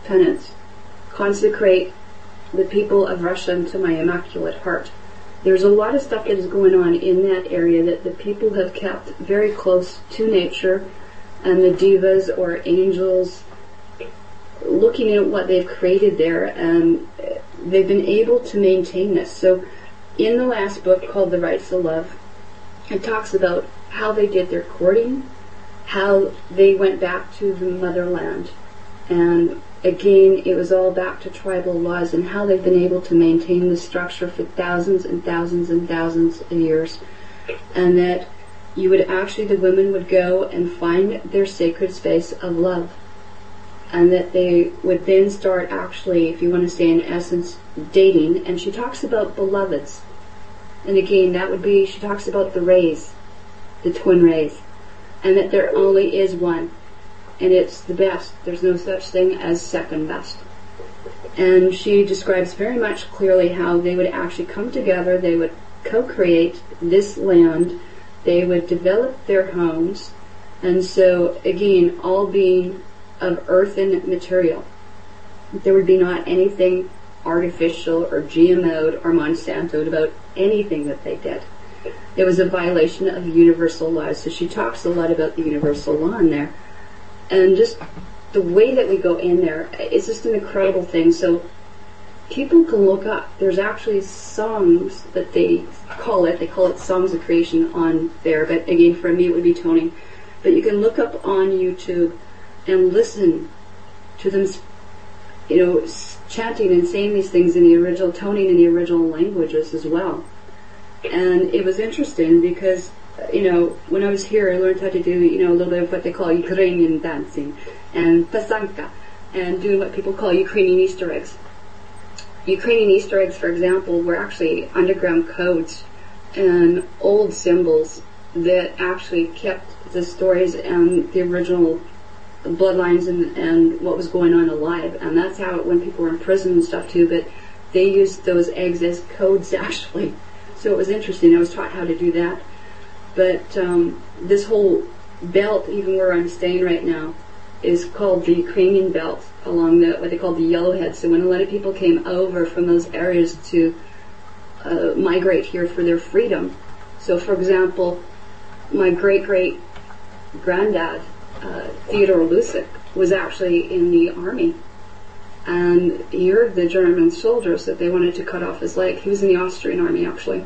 Speaker 3: Consecrate the people of Russia into my Immaculate Heart. There's a lot of stuff that is going on in that area that the people have kept very close to nature, and the divas or angels looking at what they've created there, and they've been able to maintain this. So in the last book called The Rights of Love, it talks about how they did their courting, how they went back to the motherland, and again, it was all back to tribal laws and how they've been able to maintain the structure for thousands and thousands and thousands of years. And that you would actually, the women would go and find their sacred space of love. And that they would then start actually, if you want to say in essence, dating. And she talks about beloveds. And again, that would be, she talks about the rays, the twin rays. And that there only is one. And it's the best. There's no such thing as second best. And she describes very much clearly how they would actually come together, they would co-create this land, they would develop their homes, and so again, all being of earthen material. There would be not anything artificial or GMO'd or Monsanto'd about anything that they did. It was a violation of universal laws. So she talks a lot about the universal law in there. And just the way that we go in there, it's just an incredible thing. So people can look up. There's actually songs that they call it Songs of Creation on there. But again, for me it would be toning. But you can look up on YouTube and listen to them, chanting and saying these things in the original, toning in the original languages as well. And it was interesting because, when I was here, I learned how to do, a little bit of what they call Ukrainian dancing and pasanka, and doing what people call Ukrainian Easter eggs. Ukrainian Easter eggs, for example, were actually underground codes and old symbols that actually kept the stories and the original bloodlines and what was going on alive. And that's how, when people were in prison and stuff too, but they used those eggs as codes actually. So it was interesting. I was taught how to do that. But this whole belt, even where I'm staying right now, is called the Ukrainian belt, along what they call the Yellowhead. So when a lot of people came over from those areas to migrate here for their freedom. So for example, my great-great-granddad, Theodore Lusick, was actually in the army. And he heard the German soldiers that they wanted to cut off his leg. He was in the Austrian army, actually.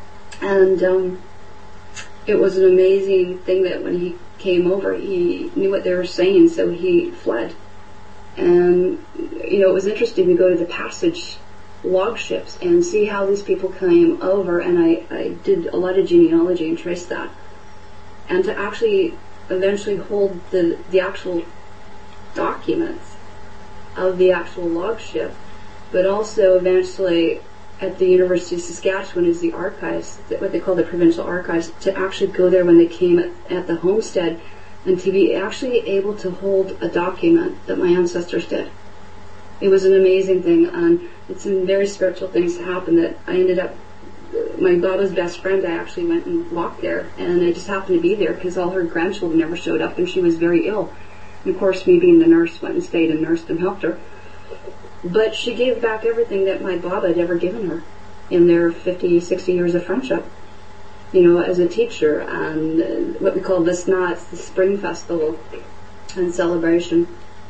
Speaker 3: And it was an amazing thing that when he came over, he knew what they were saying, so he fled. And, it was interesting to go to the passage log ships and see how these people came over, and I did a lot of genealogy and traced that. And to actually eventually hold the actual documents of the actual log ship, but also eventually at the University of Saskatchewan is the archives, what they call the provincial archives, to actually go there when they came at the homestead and to be actually able to hold a document that my ancestors did. It was an amazing thing, and it's some very spiritual things that happened that I ended up, my Baba's best friend, I actually went and walked there, and I just happened to be there because all her grandchildren never showed up and she was very ill. And of course, me being the nurse, went and stayed and nursed and helped her. But she gave back everything that my Baba had ever given her in their 50, 60 years of friendship, as a teacher, and what we call the SNATS, the Spring Festival and celebration.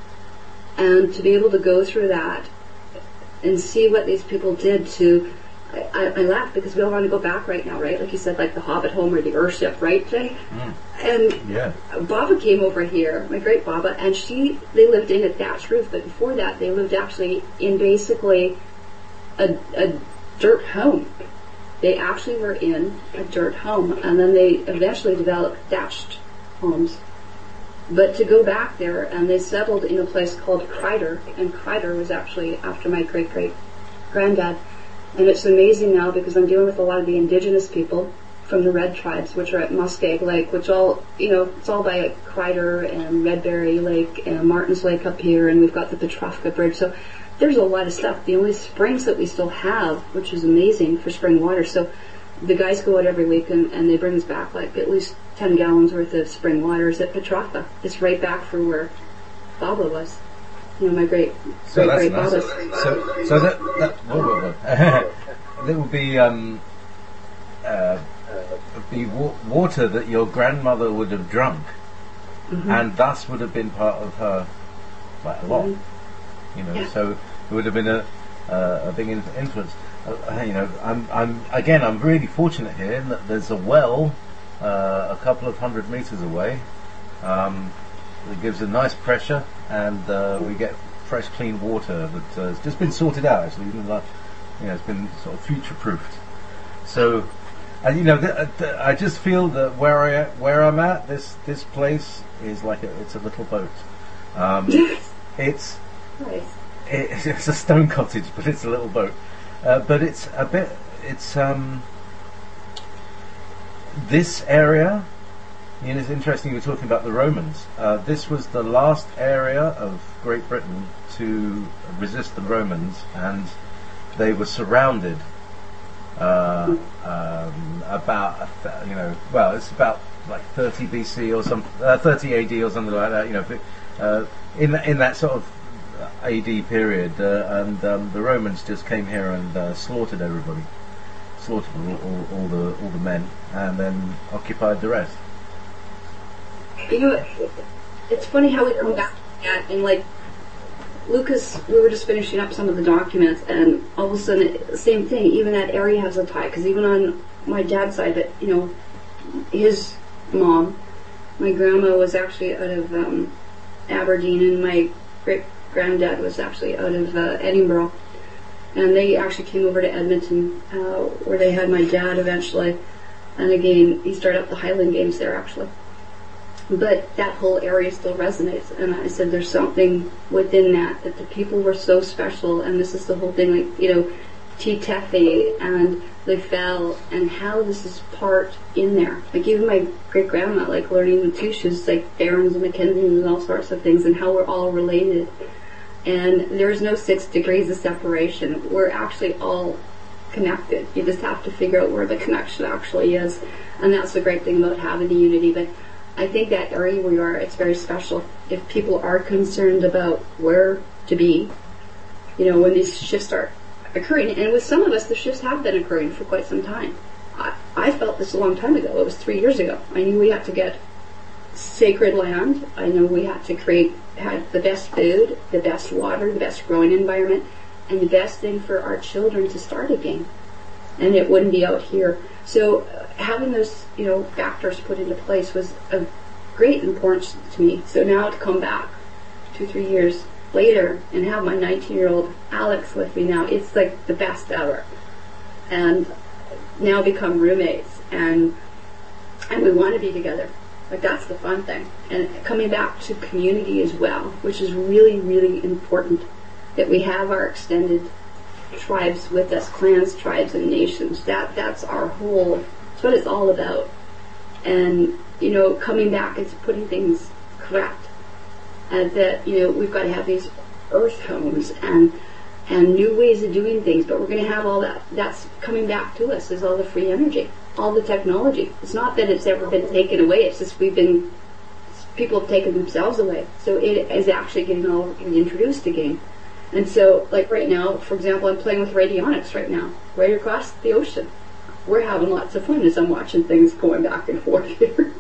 Speaker 3: And to be able to go through that and see what these people did to, I laugh because we all want to go back right now, right? Like you said, like the Hobbit home or the Earthship, right, Jay? Mm. And yeah. Baba came over here, my great Baba, and they lived in a thatched roof, but before that they lived actually in basically a dirt home. They actually were in a dirt home, and then they eventually developed thatched homes. But to go back there, and they settled in a place called Kreider, and Kreider was actually after my great-great-granddad. And it's amazing now because I'm dealing with a lot of the indigenous people from the Red Tribes, which are at Muskeg Lake, which all, it's all by Kreider and Redberry Lake and Martin's Lake up here, and we've got the Petrovka Bridge. So there's a lot of stuff. The only springs that we still have, which is amazing for spring water. So the guys go out every week and they bring us back like at least 10 gallons worth of spring water is at Petrovka. It's right back for where Baba was. My great Baba.
Speaker 2: So that would be water that your grandmother would have drunk, mm-hmm. and thus would have been part of her, quite a lot. Mm-hmm. You know,
Speaker 3: Yeah.
Speaker 2: so it would have been a big influence. You know, I'm really fortunate here in that there's a well a couple of 100 meters away. It gives a nice pressure, and we get fresh, clean water that has just been sorted out. Actually, even like, you know, it's been sort of future-proofed. So, and you know, I just feel that where I'm at, this place is like it's a little boat. It's
Speaker 3: Nice.
Speaker 2: it's a stone cottage, but it's a little boat. But it's a bit. It's this area. You know, it's interesting. You're talking about the Romans. This was the last area of Great Britain to resist the Romans, and they were surrounded. About you know, well, it's about like 30 BC or some 30 AD or something like that. You know, in that sort of AD period, and the Romans just came here and slaughtered everybody, slaughtered all the men, and then occupied the rest.
Speaker 3: You know, it's funny how we come back to that, and like Lucas, we were just finishing up some of the documents, and all of a sudden, same thing. Even that area has a tie, because even on my dad's side, but you know, his mom, my grandma was actually out of Aberdeen, and my great granddad was actually out of Edinburgh, and they actually came over to Edmonton, where they had my dad eventually, and again, he started up the Highland Games there actually. But that whole area still resonates, and I said there's something within that the people were so special, and this is the whole thing, like, you know, T. Teffy and Le Fel, and how this is part in there. Like even my great grandma, like learning the Tushes, like Barons and Mackenzies and all sorts of things, and how we're all related. And there's no 6 degrees of separation. We're actually all connected. You just have to figure out where the connection actually is, and that's the great thing about having the unity. But I think that area where you are, it's very special. If people are concerned about where to be, you know, when these shifts start occurring, and with some of us, the shifts have been occurring for quite some time. I felt this a long time ago. It was 3 years ago. I knew we had to get sacred land. I know we had to had the best food, the best water, the best growing environment, and the best thing for our children to start again. And it wouldn't be out here. So having those, you know, factors put into place was of great importance to me. So now to come back 2-3 years later and have my 19-year-old Alex with me now, it's like the best ever. And now become roommates, and we want to be together. Like that's the fun thing. And coming back to community as well, which is really, really important, that we have our extended tribes with us, clans, tribes, and nations. That's our whole, that's what it's all about. And, you know, coming back is putting things correct. And that, you know, we've got to have these earth homes and new ways of doing things, but we're going to have all that. That's coming back to us, is all the free energy, all the technology. It's not that it's ever been taken away, it's just people have taken themselves away. So it is actually getting all reintroduced again. And so, like right now, for example, I'm playing with radionics right now, right across the ocean. We're having lots of fun as I'm watching things going back and forth here.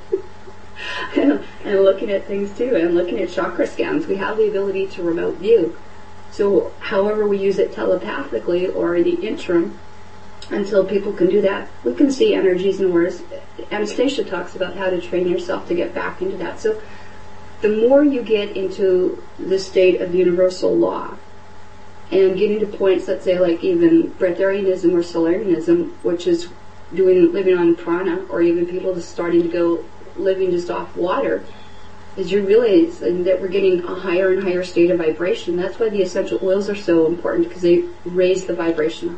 Speaker 3: and looking at things too, and looking at chakra scans. We have the ability to remote view. So however we use it telepathically or in the interim, until people can do that, we can see energies and auras. Anastasia talks about how to train yourself to get back into that. So the more you get into the state of universal law, and getting to points, let's say, like even breatharianism or solarianism, which is living on prana, or even people just starting to go living just off water, is you realize that we're getting a higher and higher state of vibration. That's why the essential oils are so important, because they raise the vibration up.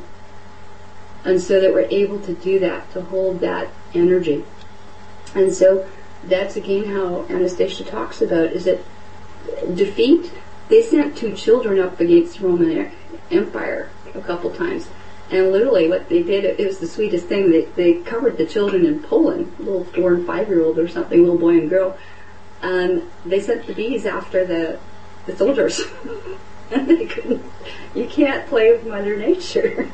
Speaker 3: And so that we're able to do that, to hold that energy. And so that's again how Anastasia talks about, is that defeat. They sent 2 children up against the Roman Empire a couple times. And literally what they did, it was the sweetest thing. They covered the children in Poland, a little 4- and 5-year-old or something, little boy and girl. And they sent the bees after the soldiers. And they couldn't, you can't play with Mother Nature.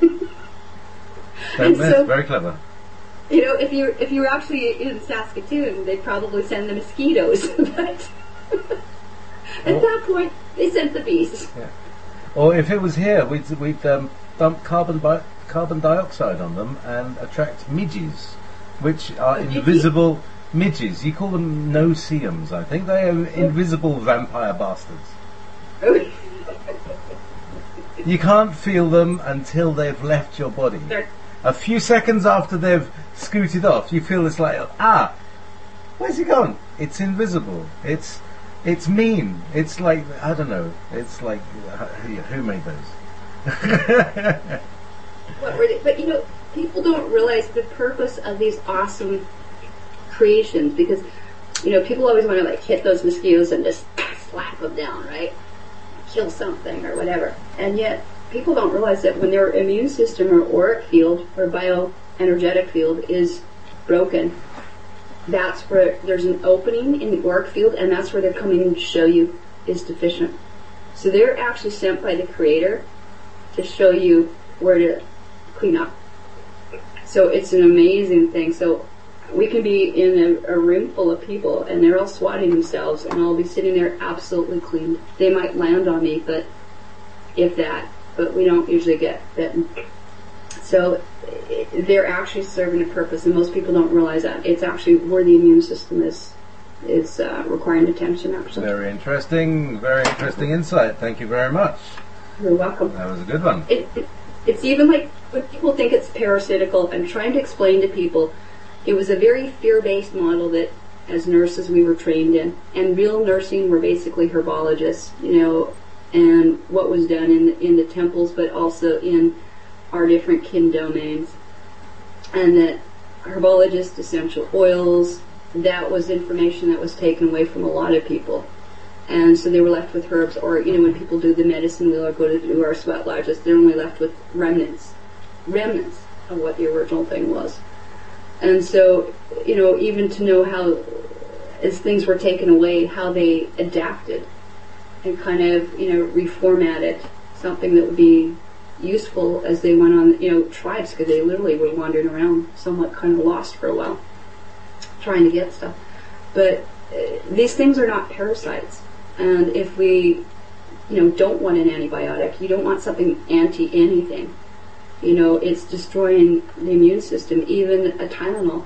Speaker 2: That's very clever.
Speaker 3: You know, if you were actually in Saskatoon, they'd probably send the mosquitoes. But at that point, they sent the bees.
Speaker 2: Yeah. Or if it was here, we'd dump carbon dioxide on them and attract midges, which are invisible midges. You call them no-seums, I think. They are invisible vampire bastards. You can't feel them until they've left your body. A few seconds after they've scooted off, you feel it's like, where's he gone? It's invisible. It's mean. It's like, I don't know. It's like, who made those?
Speaker 3: But people don't realize the purpose of these awesome creations, because people always want to hit those mosquitoes and just slap them down, right? Kill something or whatever. And yet people don't realize that when their immune system or auric field or bioenergetic field is broken, that's where there's an opening in the auric field, and that's where they're coming in to show you is deficient. So they're actually sent by the Creator to show you where to clean up. So it's an amazing thing. So we can be in a room full of people and they're all swatting themselves, and I'll be sitting there absolutely clean. They might land on me, but if that, but we don't usually get bitten. So they're actually serving a purpose, and most people don't realize that. It's actually where the immune system is requiring attention, actually.
Speaker 2: Very interesting insight. Thank you very much.
Speaker 3: You're welcome.
Speaker 2: That was a good one.
Speaker 3: It's even like when people think it's parasitical, I'm trying to explain to people it was a very fear-based model that as nurses we were trained in. And real nursing were basically herbologists, and what was done in the temples, but also in our different kin domains. And that herbologists, essential oils, that was information that was taken away from a lot of people. And so they were left with herbs, or, when people do the medicine wheel or go to do our sweat lodges, they're only left with remnants of what the original thing was. And so, even to know how, as things were taken away, how they adapted and kind of, reformatted something that would be useful as they went on, tribes, because they literally were wandering around somewhat kind of lost for a while, trying to get stuff. But these things are not parasites. And if we, don't want an antibiotic, you don't want something anti-anything. It's destroying the immune system. Even a Tylenol,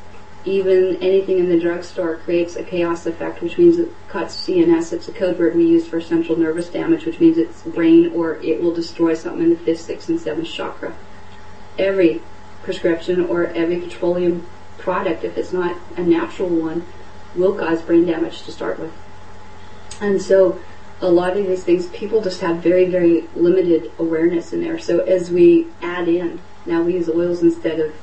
Speaker 3: even anything in the drugstore creates a chaos effect, which means it cuts CNS. It's a code word we use for central nervous damage, which means it's brain, or it will destroy something in the 5th, 6th, and 7th chakra. Every prescription or every petroleum product, if it's not a natural one, will cause brain damage to start with. And so a lot of these things, people just have very, very limited awareness in there. So as we add in, now we use oils instead of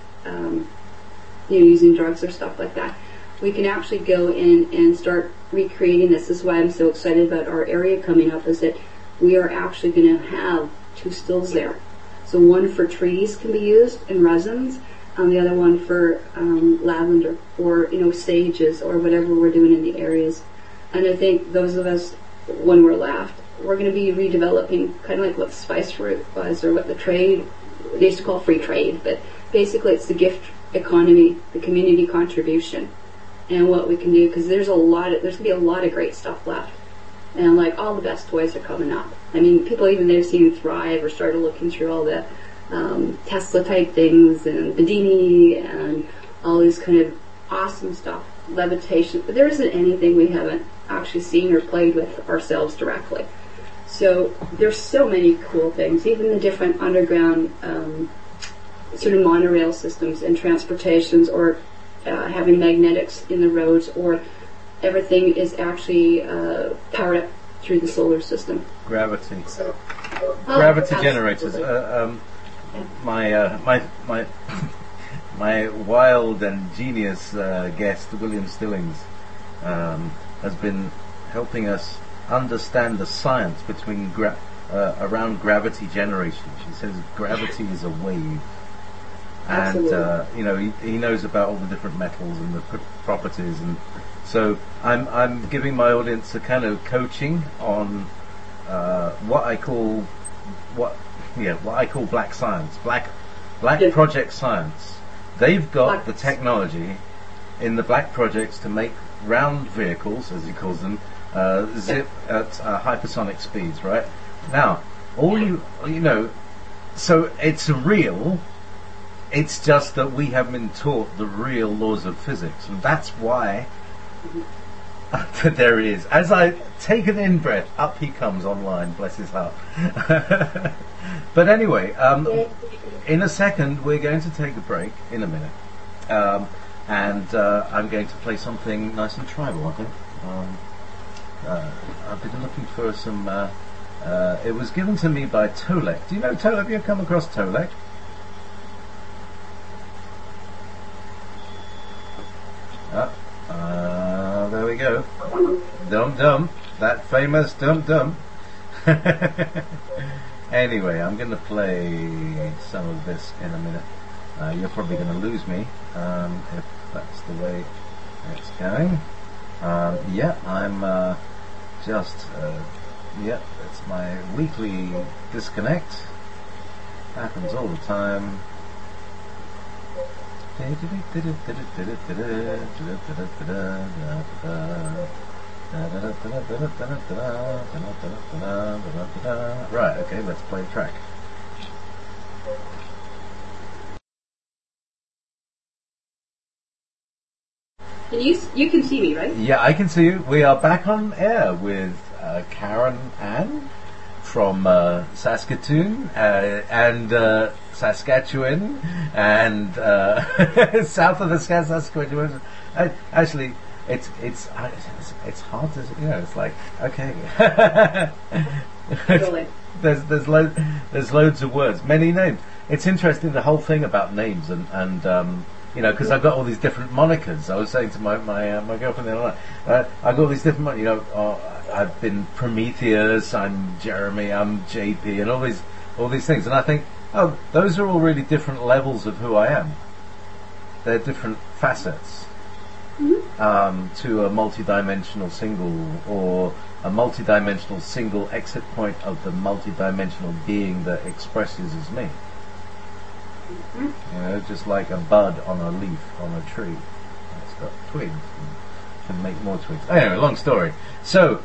Speaker 3: using drugs or stuff like that, we can actually go in and start recreating this. This is why I'm so excited about our area coming up, is that we are actually going to have 2 stills there. So one for trees can be used in resins, and the other one for lavender or sages or whatever we're doing in the areas. And I think those of us, when we're left, we're going to be redeveloping kind of like what the spice route was, or what the trade, they used to call free trade, but basically it's the gift economy, the community contribution, and what we can do, because there's going to be a lot of great stuff left. And like all the best toys are coming up. I mean, people even they've seen Thrive or started looking through all the Tesla type things and Bedini and all this kind of awesome stuff, levitation. But there isn't anything we haven't actually seen or played with ourselves directly. So there's so many cool things, even the different underground sort of monorail systems and transportations, or having magnetics in the roads, or everything is actually powered up through the solar system.
Speaker 2: Gravity. Gravity generators. My wild and genius guest, William Stillings, has been helping us understand the science between around gravity generation. She says gravity is a wave. And he knows about all the different metals and the properties, and so I'm giving my audience a kind of coaching on what I call black science, black project science. They've got the technology in the black projects to make round vehicles, as he calls them, zip at hypersonic speeds. Right now, all you know, so it's real. It's just that we haven't been taught the real laws of physics, and that's why there he is. As I take an in-breath, up he comes online, bless his heart. But anyway, in a second we're going to take a break, in a minute. And I'm going to play something nice and tribal, I think. I've been looking for some... it was given to me by Tolek. Do you know Tolek? Have you come across Tolek? There we go. Dum Dum. That famous Dum Dum. Anyway, I'm going to play some of this in a minute. You're probably going to lose me if that's the way it's going. Yeah, I'm just... yeah, it's my weekly disconnect. Happens all the time. Right, okay, let's play a track.
Speaker 3: And you can see me, right?
Speaker 2: Yeah, I can see you. We are back on air with Karen Ann from Saskatoon and Saskatchewan and south of the Saskatchewan. Actually, it's hard to, you know, it's like, okay.
Speaker 3: Totally.
Speaker 2: There's loads of words, many names. It's interesting, the whole thing about names and you know, because I've got all these different monikers. I was saying to my girlfriend the other night, I've got all these different, you know, I've been Prometheus, I'm Jeremy, I'm JP, and all these things. And I think, oh, those are all really different levels of who I am. They're different facets to a multi-dimensional single, or a multi-dimensional single exit point of the multi-dimensional being that expresses as me. You know, just like a bud on a leaf on a tree. It's got twigs and can make more twigs. Anyway, long story. So,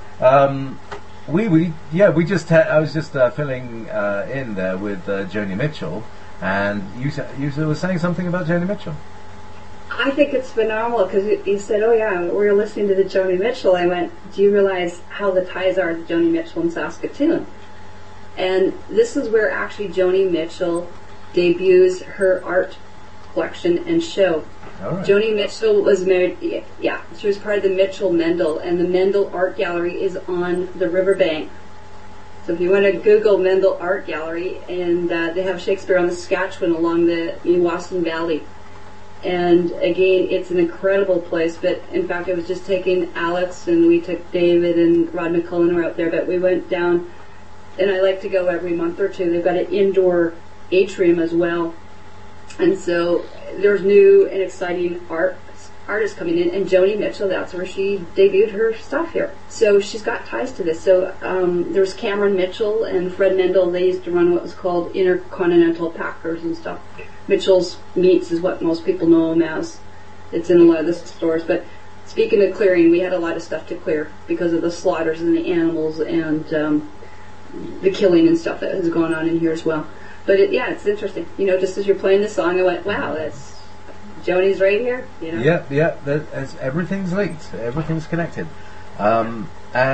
Speaker 2: we just I was just filling in there with Joni Mitchell, and you were saying something about Joni Mitchell.
Speaker 3: I think it's phenomenal because you said, "Oh yeah, we're listening to the Joni Mitchell." I went, "Do you realize how the ties are to Joni Mitchell in Saskatoon?" And this is where actually Joni Mitchell debuts her art collection and show.
Speaker 2: All right.
Speaker 3: Joni Mitchell was married, yeah, she was part of the Mitchell Mendel, and the Mendel Art Gallery is on the riverbank. So if you want to Google Mendel Art Gallery, and they have Shakespeare on the Saskatchewan along the Meewasin Valley. And again, it's an incredible place, but in fact I was just taking Alex, and we took David and Rod McCullen were out there, but we went down, and I like to go every month or two. They've got an indoor atrium as well, and so there's new and exciting artists coming in, and Joni Mitchell, that's where she debuted her stuff here, so she's got ties to this. So there's Cameron Mitchell and Fred Mendel. They used to run what was called Intercontinental Packers and stuff. Mitchell's Meats is what most people know them as. It's in a lot of the stores. But speaking of clearing, we had a lot of stuff to clear because of the slaughters and the animals and the killing and stuff that has gone on in here as well. But it's interesting. You know, just as you're playing the song, I went, wow, that's Joni's right here. You know?
Speaker 2: Yeah. Everything's linked. Everything's connected. So,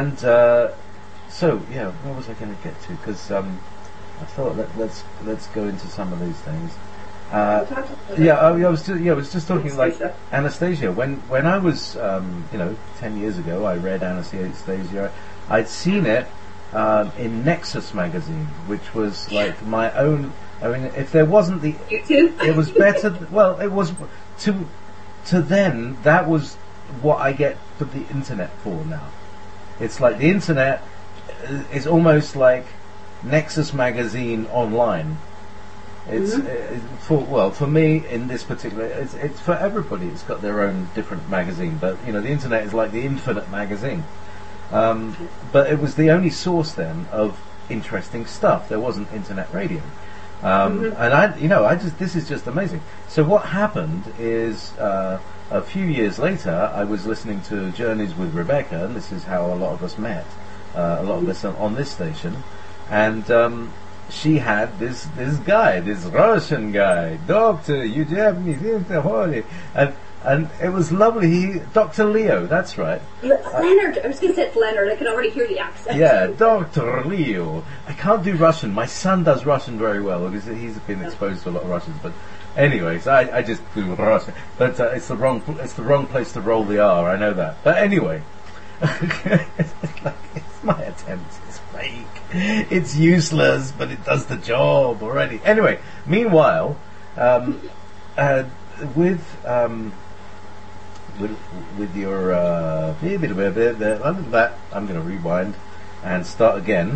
Speaker 2: yeah, what was I going to get to? Because I thought let's go into some of these things. I was just talking like Anastasia. When I was 10 years ago, I read Anastasia. I'd seen it in Nexus magazine, which was like my own. I mean, if there wasn't the
Speaker 3: YouTube,
Speaker 2: it was better. Well, it was to then. That was what I get for the internet for now. It's like the internet is almost like Nexus magazine online. It's for me in this particular. It's for everybody. It's got their own different magazine, but you know the internet is like the infinite magazine. But it was the only source then of interesting stuff. There wasn't internet radio, and this is just amazing. So what happened is a few years later, I was listening to Journeys with Rebecca, and this is how a lot of us met. A lot of us on this station. and she had this guy, this Russian guy, Doctor, you Japanese, and it was lovely. Dr. Leo, that's right.
Speaker 3: Leonard, I was going to say it's Leonard. I can already hear the accent.
Speaker 2: Yeah, Dr. Leo. I can't do Russian. My son does Russian very well because he's been exposed to a lot of Russians. But anyways, I just do Russian. But it's the wrong place to roll the R. I know that. But anyway, it's my attempt. It's fake. It's useless, but it does the job already. Anyway, meanwhile, with your that, I'm going to rewind and start again.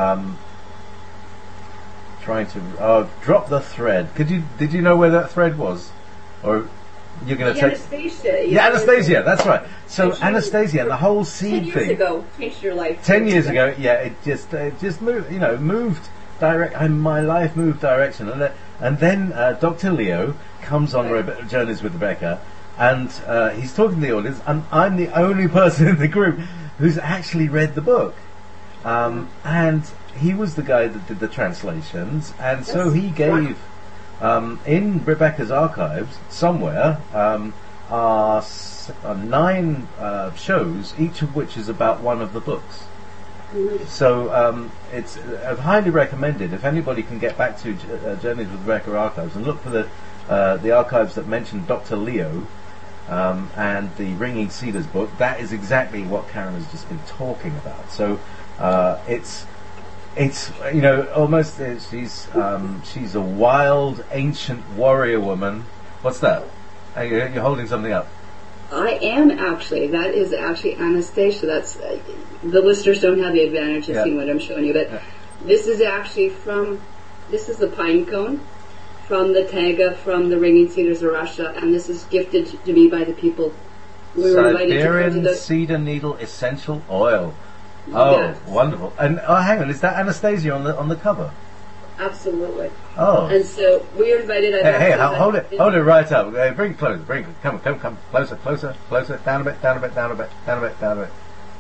Speaker 2: Trying to drop the thread. Did you know where that thread was, or you're going to take
Speaker 3: Anastasia?
Speaker 2: Yeah, Anastasia. That's right. So Anastasia and the whole seed
Speaker 3: 10 years
Speaker 2: thing.
Speaker 3: ago changed your life.
Speaker 2: 10 years ago, yeah, it just moved. Moved direct. My life moved direction, and then Dr. Leo comes on Journeys with Rebecca. And he's talking to the audience, and I'm the only person in the group who's actually read the book. And he was the guy that did the translations, and so he gave, in Rebecca's archives, somewhere, are 9 shows, each of which is about one of the books. So it's highly recommended if anybody can get back to Journeys with Rebecca archives and look for the archives that mention Dr. Leo. And the Ringing Cedars book, that is exactly what Karen has just been talking about. So it's almost she's a wild ancient warrior woman. What's that? You're holding something up.
Speaker 3: I am actually. That is actually Anastasia. That's the listeners don't have the advantage of seeing what I'm showing you, but this is actually this is the pine cone. From the Taiga, from the Ringing Cedars of Russia, and this is gifted to me by the people. We were invited to come to the
Speaker 2: cedar needle essential oil. Oh, yes. Wonderful! And hang on, is that Anastasia on the cover?
Speaker 3: Absolutely.
Speaker 2: Oh.
Speaker 3: And so we were invited.
Speaker 2: Hold it right up. Bring it closer. Come closer. Down a bit.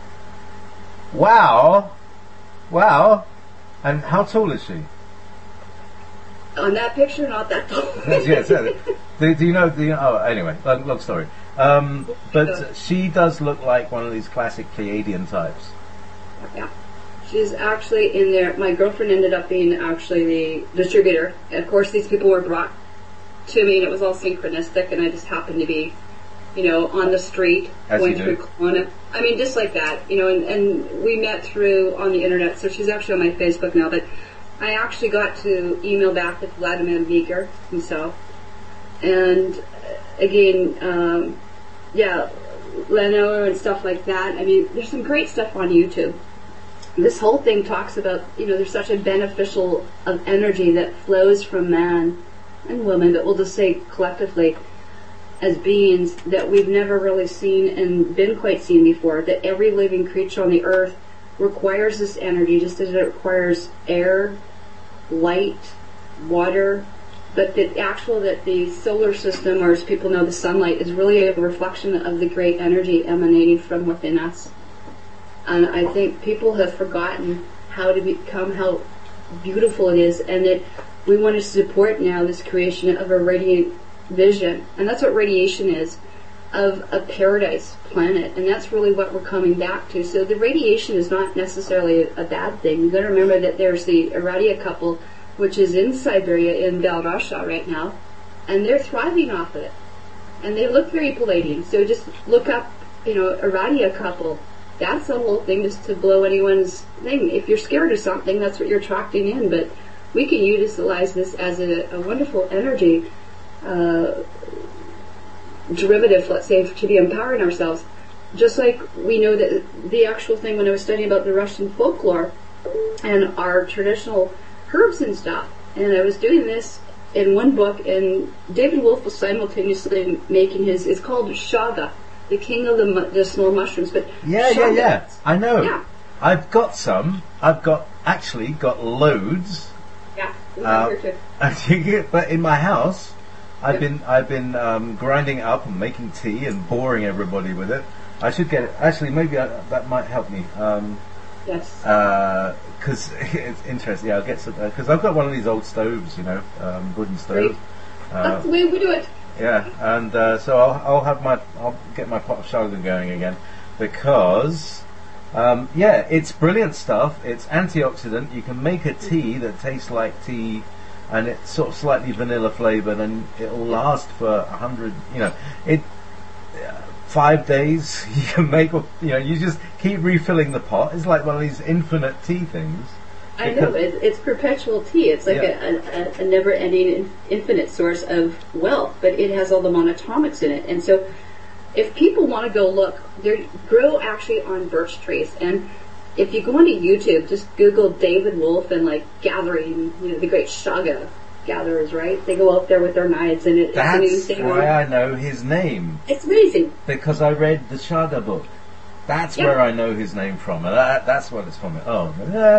Speaker 2: Wow. And how tall is she?
Speaker 3: On that picture, not that tall.
Speaker 2: Yes. Do you know? Oh, anyway, long story. But she does look like one of these classic Pleiadian types.
Speaker 3: Yeah, she's actually in there. My girlfriend ended up being actually the distributor. And of course, these people were brought to me, and it was all synchronistic. And I just happened to be, on the street going through Kelowna. I mean, just like that, And we met on the internet. So she's actually on my Facebook now, but. I actually got to email back with Vladimir Beaker himself. And again, Leno and stuff like that. I mean, there's some great stuff on YouTube. This whole thing talks about, there's such a beneficial of energy that flows from man and woman, but we'll just say collectively as beings that we've never really seen and been quite seen before, that every living creature on the earth requires this energy just as it requires air, light, water, but that the solar system, or as people know, the sunlight, is really a reflection of the great energy emanating from within us. And I think people have forgotten how beautiful it is, and that we want to support now this creation of a radiant vision, and that's what radiation is, of a paradise planet, and that's really what we're coming back to. So the radiation is not necessarily a bad thing. You've got to remember that there's the Aradia couple, which is in Siberia, in Belarusia right now, and they're thriving off of it. And they look very Palladian. So just look up, Aradia couple. That's the whole thing, just to blow anyone's thing. If you're scared of something, that's what you're attracting in. But we can utilize this as a wonderful energy derivative, let's say, to be empowering ourselves. Just like we know that the actual thing when I was studying about the Russian folklore and our traditional herbs and stuff, and I was doing this in one book, and David Wolf was simultaneously making it's called Shaga, the king of the medicinal mushrooms. But
Speaker 2: yeah, I know.
Speaker 3: Yeah.
Speaker 2: I've got some. I've got loads.
Speaker 3: Yeah, here too.
Speaker 2: But in my house, I've been grinding it up and making tea and boring everybody with it. I should get it. Actually, maybe that might help me.
Speaker 3: Yes.
Speaker 2: Because it's interesting. Yeah, I'll get some because I've got one of these old stoves, wooden stove.
Speaker 3: That's the way we do it.
Speaker 2: Yeah, and so I'll get my pot of shaga going again because it's brilliant stuff. It's antioxidant. You can make a tea that tastes like tea, and it's sort of slightly vanilla flavored, and it'll last for 100. 5 days you can make. You just keep refilling the pot. It's like one of these infinite tea things.
Speaker 3: I know, it's perpetual tea. It's like a never-ending, infinite source of wealth, but it has all the monoatomics in it. And so if people want to go look, they grow actually on birch trees. And if you go onto YouTube, just Google David Wolf and gathering, the great shaga gatherers, right? They go out there with their knives and it's
Speaker 2: That's why I know his name.
Speaker 3: It's amazing.
Speaker 2: Because I read the shaga book. That's where I know his name from. That's what it's from. Oh,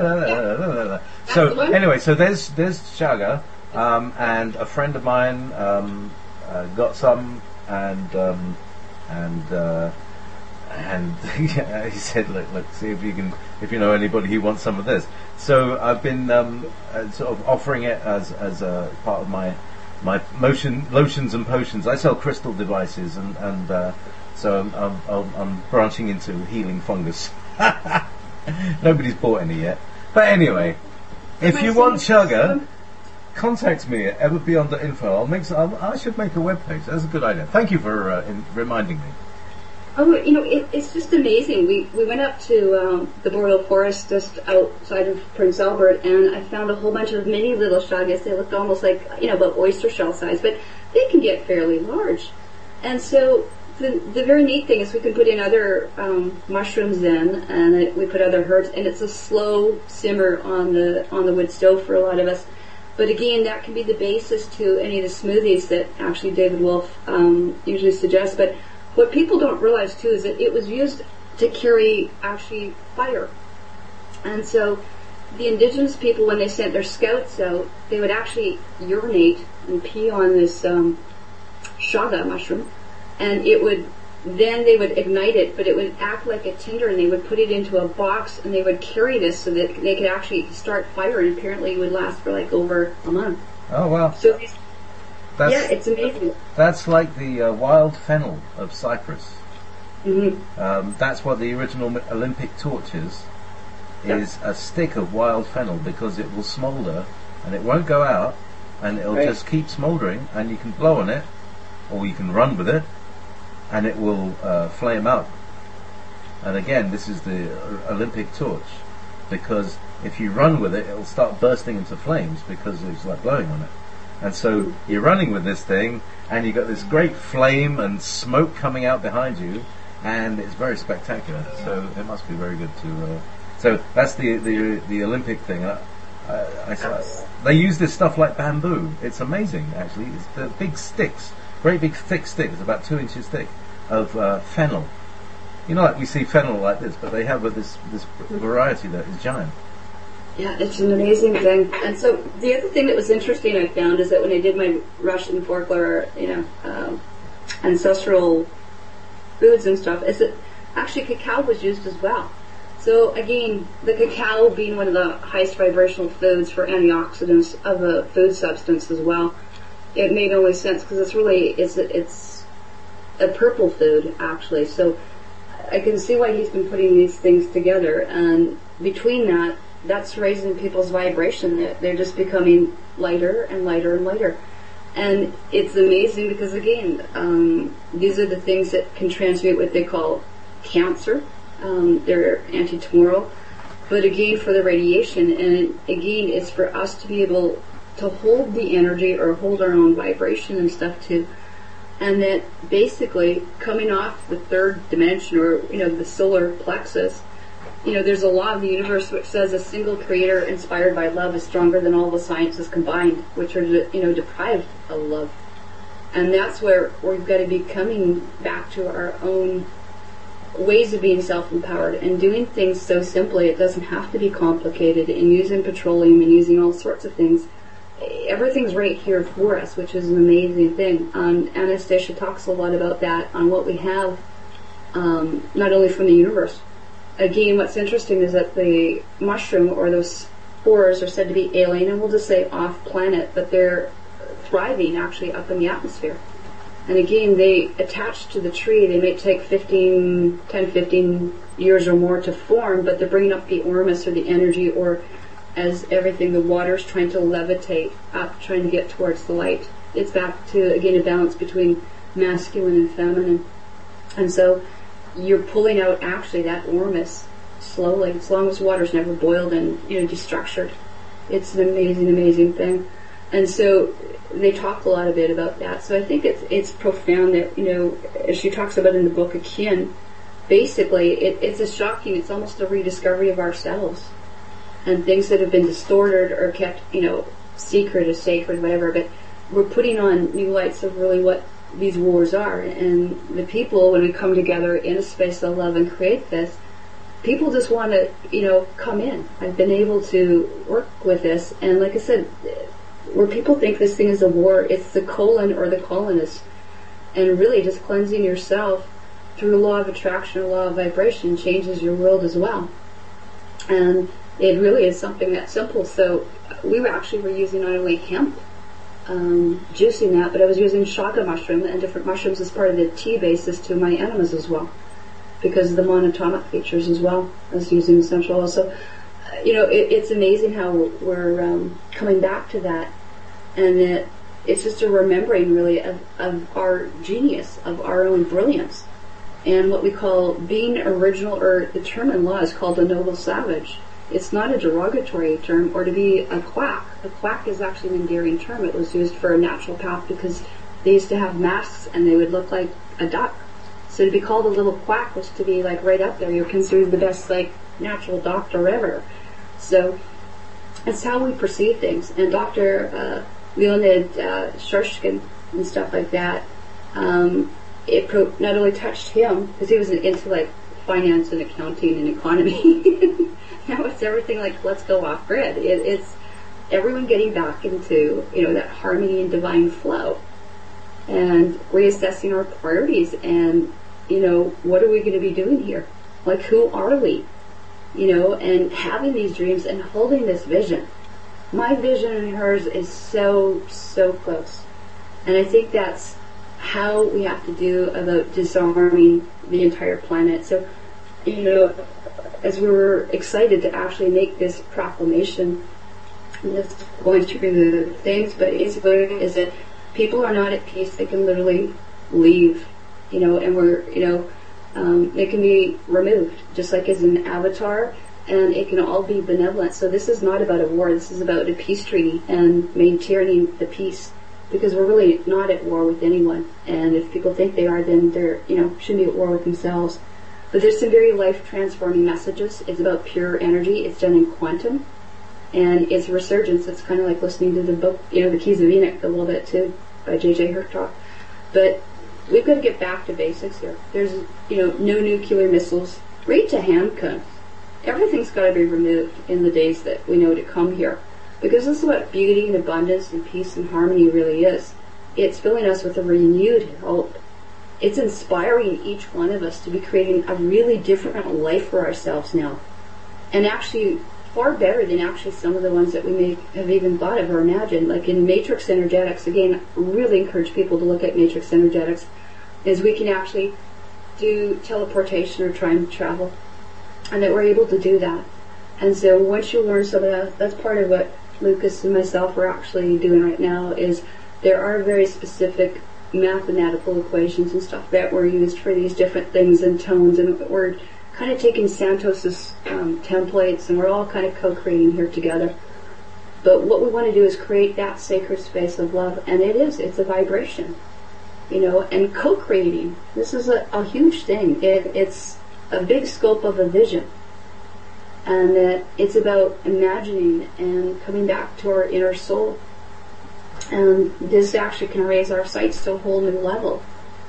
Speaker 2: So anyway, so there's shaga, and a friend of mine got some, and he said, look, see if you know anybody who wants some of this. So I've been sort of offering it as a part of my lotions and potions. I sell crystal devices and. So I'm branching into healing fungus. Nobody's bought any yet. But anyway, if you want shaga, contact me at everbeyond.info. I should make a webpage. That's a good idea. Thank you for reminding me.
Speaker 3: Oh, it's just amazing. We went up to the boreal forest just outside of Prince Albert, and I found a whole bunch of mini little shagas. They looked almost like, about oyster shell size, but they can get fairly large. And so the very neat thing is we can put in other mushrooms in, and we put other herbs, and it's a slow simmer on the wood stove for a lot of us. But again, that can be the basis to any of the smoothies that actually David Wolf usually suggests. But what people don't realize too is that it was used to carry actually fire. And so the indigenous people, when they sent their scouts out, they would actually urinate and pee on this shaga mushroom. And then they would ignite it, but it would act like a tinder, and they would put it into a box, and they would carry this so that they could actually start fire, and apparently it would last for over a month.
Speaker 2: Oh, wow.
Speaker 3: So it's amazing.
Speaker 2: That's like the wild fennel of Cyprus.
Speaker 3: Mm-hmm.
Speaker 2: That's what the original Olympic torch is a stick of wild fennel, because it will smolder, and it won't go out, and it'll just keep smoldering, and you can blow on it, or you can run with it, and it will flame up. And again, this is the Olympic torch, because if you run with it, it'll start bursting into flames because it's like blowing on it. And so you're running with this thing, and you've got this great flame and smoke coming out behind you, and it's very spectacular. So it must be very good to. So that's the Olympic thing. They use this stuff like bamboo. It's amazing, actually. It's the big sticks. Great big thick stick, it's about 2 inches thick, of fennel. Like we see fennel like this, but they have this variety that is giant.
Speaker 3: Yeah, it's an amazing thing. And so the other thing that was interesting I found is that when I did my Russian folklore, ancestral foods and stuff, is that actually cacao was used as well. So again, the cacao being one of the highest vibrational foods for antioxidants of a food substance as well. It made only sense because it's a purple food actually. So I can see why he's been putting these things together, and between that's raising people's vibration. They're just becoming lighter and lighter and lighter, and it's amazing because again, these are the things that can transmute what they call cancer. They're anti-tumoral, but again for the radiation, and again it's for us to be able to hold the energy or hold our own vibration and stuff too. And that basically coming off the third dimension, or the solar plexus, there's a law of the universe which says a single creator inspired by love is stronger than all the sciences combined, which are deprived of love. And that's where we've got to be coming back to our own ways of being self-empowered and doing things so simply. It doesn't have to be complicated, and using petroleum and using all sorts of things. Everything's right here for us, which is an amazing thing. Anastasia talks a lot about that, on what we have, not only from the universe, again, what's interesting is that the mushroom or those spores are said to be alien, and we'll just say off planet, but they're thriving actually up in the atmosphere. And again, they attach to the tree. They may take 10, 15 years or more to form, but they're bringing up the ormus or the energy, or as everything, the water's trying to levitate up, trying to get towards the light. It's back to, again, a balance between masculine and feminine. And so you're pulling out actually that ormus slowly, as long as water's never boiled and, destructured. It's an amazing, amazing thing. And so they talk a lot a bit about that. So I think it's profound that, as she talks about in the book Akin, basically it's it's almost a rediscovery of ourselves. And things that have been distorted or kept, secret or sacred, whatever, but we're putting on new lights of really what these wars are. And the people, when we come together in a space of love and create this, people just want to, come in. I've been able to work with this, and like I said, where people think this thing is a war, it's the colon or the colonists. And really just cleansing yourself through law of attraction or law of vibration changes your world as well. And it really is something that simple. So we were using not only hemp, juicing that, but I was using shaga mushroom and different mushrooms as part of the tea basis to my enemas as well, because of the monatomic features as well as using essential oils. So, it's amazing how we're coming back to that, and that it's just a remembering really of our genius, of our own brilliance, and what we call being original, or the term in law is called a noble savage. It's not a derogatory term, or to be a quack. A quack is actually an endearing term. It was used for a naturopath because they used to have masks and they would look like a duck. So to be called a little quack was to be like right up there. You're considered the best natural doctor ever. So it's how we perceive things. And Dr. Leonid Shurskin and stuff like that, it not only touched him, because he was into finance and accounting and economy. Now it's everything let's go off grid. It's everyone getting back into that harmony and divine flow, and reassessing our priorities, and what are we going to be doing here? Who are we? And having these dreams and holding this vision. My vision and hers is so close, and I think that's how we have to do about disarming the entire planet. So as we were excited to actually make this proclamation, just going through the things, but basically is that people are not at peace. They can literally leave, and we're, they can be removed, just like as an avatar, and it can all be benevolent. So this is not about a war. This is about a peace treaty and maintaining the peace, because we're really not at war with anyone. And if people think they are, then they're, shouldn't be at war with themselves. But there's some very life-transforming messages. It's about pure energy. It's done in quantum. And it's resurgence. It's kind of like listening to the book, The Keys of Enoch a little bit too, by J.J. Hertog. But we've got to get back to basics here. There's, no nuclear missiles. Read to Hampton. Everything's got to be removed in the days that we know to come here. Because this is what beauty and abundance and peace and harmony really is. It's filling us with a renewed hope. It's inspiring each one of us to be creating a really different life for ourselves now. And actually far better than actually some of the ones that we may have even thought of or imagined. Like in matrix energetics, again, really encourage people to look at matrix energetics, is we can actually do teleportation or time travel, and that we're able to do that. And so once you learn some of that, that's part of what Lucas and myself are actually doing right now, is there are very specific mathematical equations and stuff that were used for these different things and tones, and we're kind of taking Santos's templates, and we're all kind of co-creating here together. But what we want to do is create that sacred space of love, and it's a vibration, and co-creating. This is a huge thing. It's a big scope of a vision, and that it's about imagining and coming back to our inner soul. And this actually can raise our sights to a whole new level.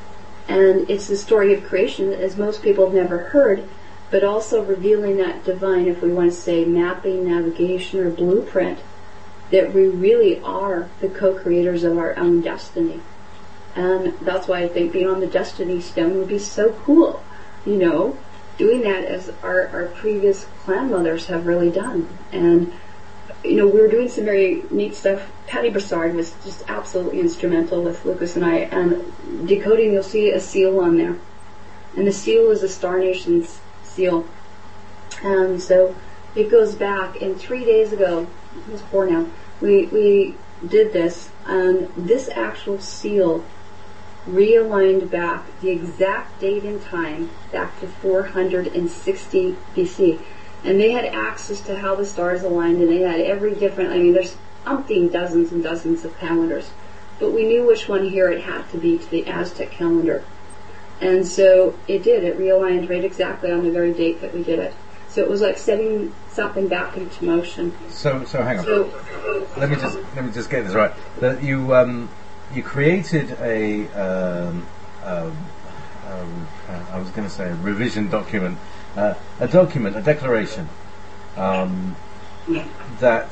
Speaker 3: And it's the story of creation, as most people have never heard, but also revealing that divine, if we want to say mapping, navigation, or blueprint, that we really are the co-creators of our own destiny. And that's why I think being on the Destiny Stone would be so cool, doing that as our previous clan mothers have really done. And we were doing some very neat stuff. Patty Broussard was just absolutely instrumental with Lucas and I. And decoding, you'll see a seal on there. And the seal is a Star Nations seal. And so it goes back, and 3 days ago, it was 4 now, we did this, and this actual seal realigned back the exact date and time back to 460 BC. And they had access to how the stars aligned, and they had every different, there's umpteen dozens and dozens of calendars. But we knew which one here it had to be to the Aztec calendar. And so it did. It realigned right exactly on the very date that we did it. So it was like setting something back into motion.
Speaker 2: So hang on. Let me just get this right. That you created a I was going to say a revision document, a declaration that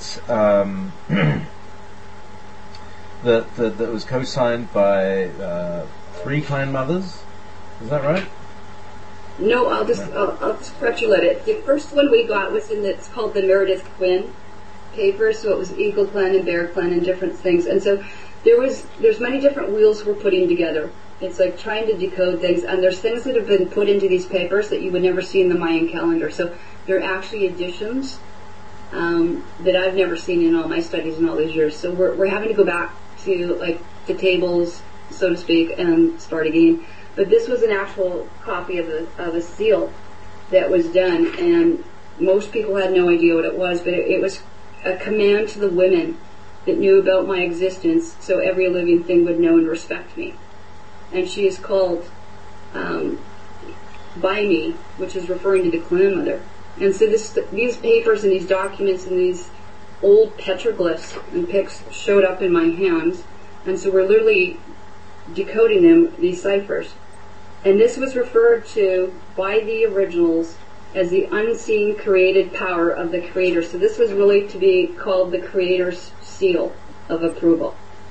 Speaker 2: that was co-signed by 3 clan mothers. Is that right?
Speaker 3: No, I'll just correct you. The first one we got was it's called the Meredith Quinn paper, so it was Eagle Clan and Bear Clan and different things. And so there's many different wheels we're putting together. It's like trying to decode things, and there's things that have been put into these papers that you would never see in the Mayan calendar. So they're actually additions that I've never seen in all my studies in all these years. So we're having to go back to like the tables, so to speak, and start again. But this was an actual copy of the seal that was done, and most people had no idea what it was, but it was a command to the women that knew about my existence, so every living thing would know and respect me. And she is called by me, which is referring to the clan mother. And so these papers and these documents and these old petroglyphs and pics showed up in my hands, and so we're literally decoding them, these ciphers. And this was referred to by the originals as the unseen created power of the Creator. So this was really to be called the Creator's seal of approval.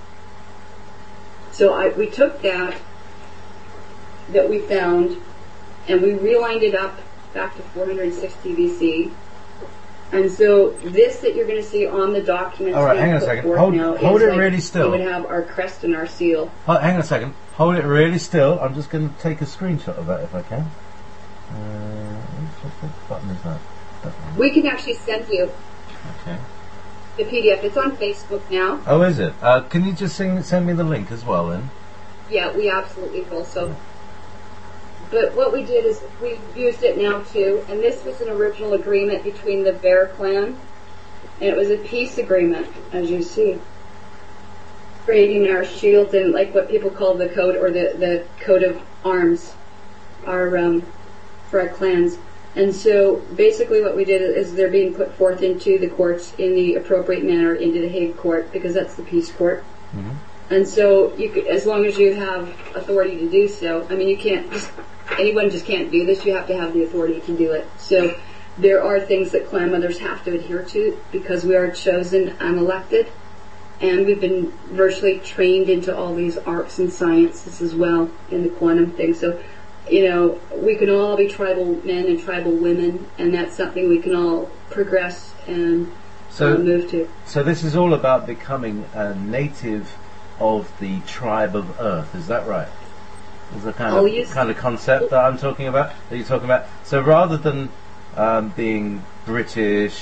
Speaker 3: So we took that we found, and we realigned it up back to 460 BC. And so this that you're going to see on the document.
Speaker 2: All right, hang on a second. Hold it really still.
Speaker 3: We would have our crest and our seal.
Speaker 2: Hang on a second. Hold it really still. I'm just going to take a screenshot of that if I can. What button is that?
Speaker 3: We can actually send you the PDF. It's on Facebook now.
Speaker 2: Oh, is it? Can you just send me the link as well then?
Speaker 3: Yeah, we absolutely will. So, but what we did is we used it now too, and this was an original agreement between the Bear Clan, and it was a peace agreement, as you see, creating our shields and like what people call the code, or the coat of arms, for our clans. And so basically what we did is they're being put forth into the courts in the appropriate manner, into the Hague court, because that's the peace court. Mm-hmm. And so as long as you have authority to do so, you can't anyone just can't do this. You have to have the authority to do it. So there are things that clan mothers have to adhere to because we are chosen and elected, and we've been virtually trained into all these arts and sciences as well in the quantum thing. So, we can all be tribal men and tribal women, and that's something we can all progress and move to. So
Speaker 2: this is all about becoming a native of the tribe of Earth. Is that right? Is the kind of concept that I'm talking about? That you're talking about? So rather than being British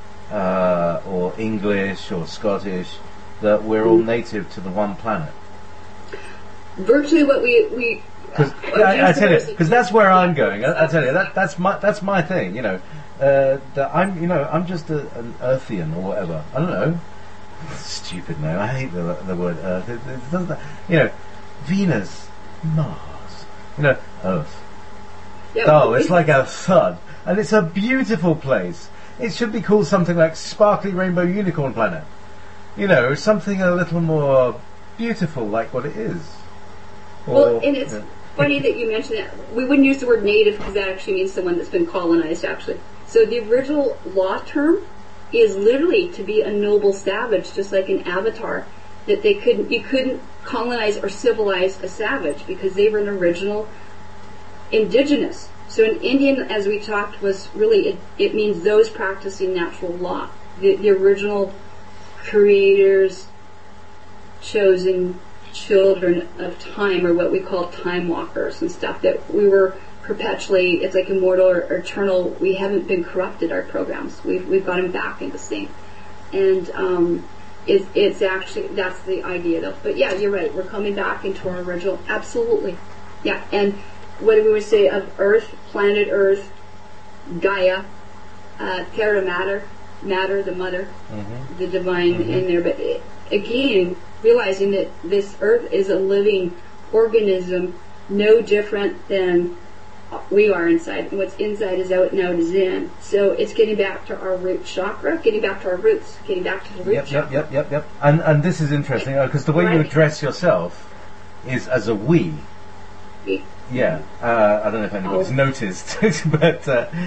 Speaker 2: or English or Scottish, that we're all native to the one planet.
Speaker 3: Virtually, what we
Speaker 2: because I tell you, because that's where I'm going. I tell you, that's my thing. That I'm just an Earthian or whatever. I don't know. Stupid name. I hate the word Earth. It doesn't. Venus, Mars. Earth. Yeah, it's like a thud, and it's a beautiful place. It should be called something like Sparkly Rainbow Unicorn Planet. Something a little more beautiful, like what it is.
Speaker 3: And it's funny that you mentioned that. We wouldn't use the word native because that actually means someone that's been colonized, actually. So the original law term is literally to be a noble savage, just like an avatar. That you couldn't colonize or civilize a savage because they were an original indigenous. So in Indian, as we talked, was really, it means those practicing natural law. The original creators, chosen children of time, or what we call time walkers and stuff, that we were perpetually, it's like immortal or eternal. We haven't been corrupted, our programs. We've got them back into sync. And it's actually, that's the idea though. But yeah, you're right, we're coming back into our original, absolutely. Yeah, and what do we would say of Earth, planet Earth, Gaia, Terra matter, the mother, the divine in there. But again, realizing that this Earth is a living organism, no different than we are inside. And what's inside is out and out is in. So it's getting back to our root chakra, getting back to our roots, getting back to the root chakra.
Speaker 2: Yep. And this is interesting, because the way you address yourself is as a we. Yeah, I don't know if anybody's noticed, but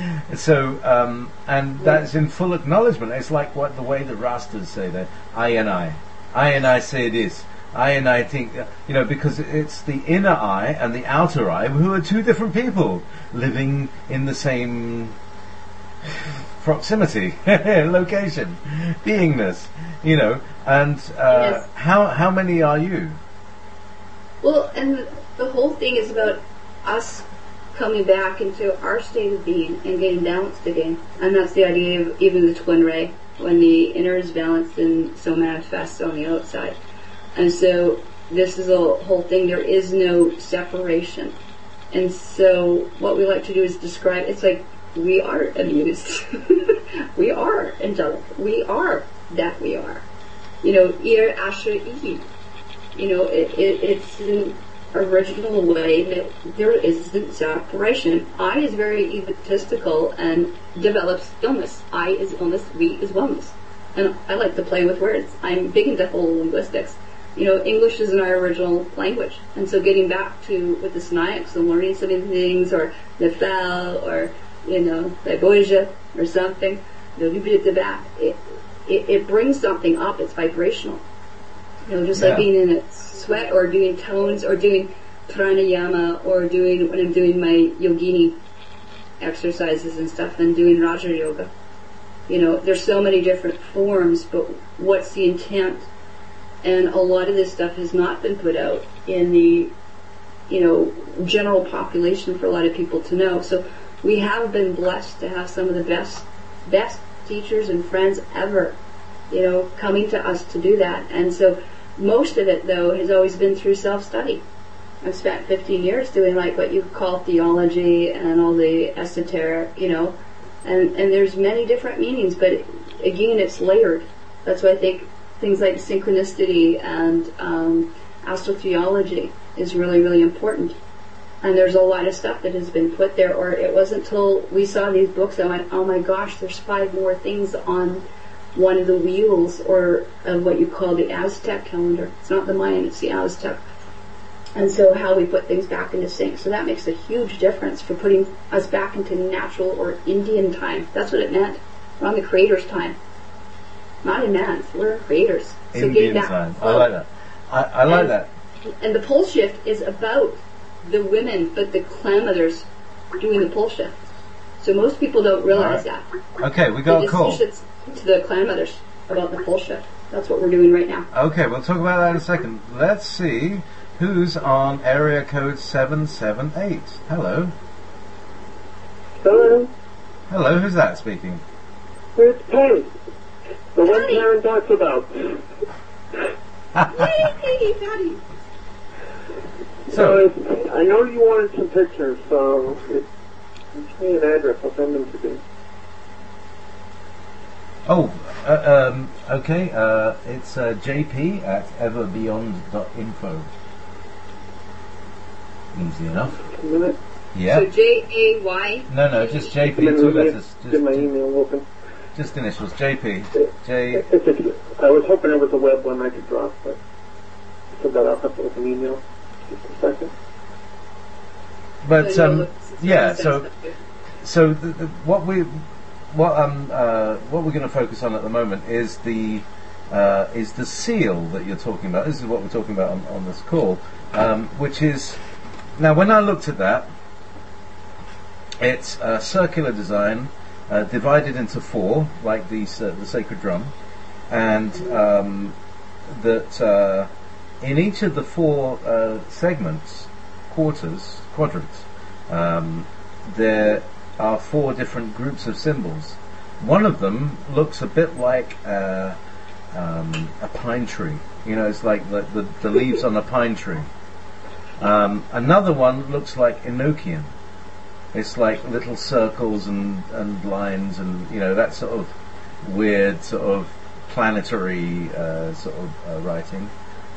Speaker 2: and that's in full acknowledgement. It's like what the way the Rastas say that I and I say this, I and I think, because it's the inner I and the outer I who are two different people living in the same proximity, location, beingness, and
Speaker 3: yes.
Speaker 2: How many are you?
Speaker 3: Well, and the whole thing is about us coming back into our state of being and getting balanced again. And that's the idea of even the twin ray, when the inner is balanced and so manifests on the outside. And so this is a whole thing. There is no separation. And so what we like to do is describe, it's like we are amused. We are angelic. We are that we are. Ir Asher Eve. It's an original way that there isn't separation. I is very egotistical and develops illness. I is illness, we is wellness. And I like to play with words. I'm big into whole linguistics. English isn't our original language. And so getting back to with the Snayaks and learning some of the things, or the Fel, or, the Boja, or something, it brings something up. It's vibrational. Just like being in a sweat, or doing tones, or doing pranayama, or when I'm doing my yogini exercises and stuff, and doing Raja Yoga. There's so many different forms, but what's the intent? And a lot of this stuff has not been put out in the, general population for a lot of people to know. So we have been blessed to have some of the best teachers and friends ever, coming to us to do that. And so most of it, though, has always been through self-study. I've spent 15 years doing like what you call theology and all the esoteric, and there's many different meanings, but again, it's layered. That's why I think things like synchronicity and astrotheology is really, really important. And there's a lot of stuff that has been put there, or it wasn't till we saw these books that I went, oh my gosh, there's 5 more things on one of the wheels, or of what you call the Aztec calendar. It's not the Mayan, it's the Aztec. And so how we put things back into sync. So that makes a huge difference for putting us back into natural or Indian time. That's what it meant. We're on the creator's time. Not in man's. We're creators. So
Speaker 2: Indian time. I like that. I like that.
Speaker 3: And the pole shift is about the women, but the clan mothers doing the pole shift. So most people don't realize that.
Speaker 2: Okay, we got a call.
Speaker 3: To the clan mothers about the pole shift. That's what we're doing right now.
Speaker 2: Okay, we'll talk about that in a second. Let's see who's on area code 778. Hello.
Speaker 4: Hello.
Speaker 2: Hello, who's that speaking?
Speaker 4: It's Patty. The one Karen talks about.
Speaker 3: Hey, Patty.
Speaker 4: So, I know you wanted some pictures, so give me an address. I'll send them to you.
Speaker 2: Okay. It's JP at everbeyond.info. Easy enough.
Speaker 4: A minute.
Speaker 2: Yeah.
Speaker 3: So J-A-Y?
Speaker 2: No, just JP. 2 letters.
Speaker 4: Get my email open.
Speaker 2: Just initials. JP.
Speaker 4: I was hoping it was a web one I could drop, but so that I'll have to open email. Just a second.
Speaker 2: But so what we're going to focus on at the moment is the seal that you're talking about. This is what we're talking about on this call, which is, now when I looked at that, It's a circular design, divided into four, like the sacred drum, and that in each of the four segments, quadrants, there are four different groups of symbols. One of them looks a bit like a pine tree. You know, it's like the leaves on a pine tree. Another one looks like Enochian. It's like little circles and lines and, you know, that sort of weird sort of planetary writing.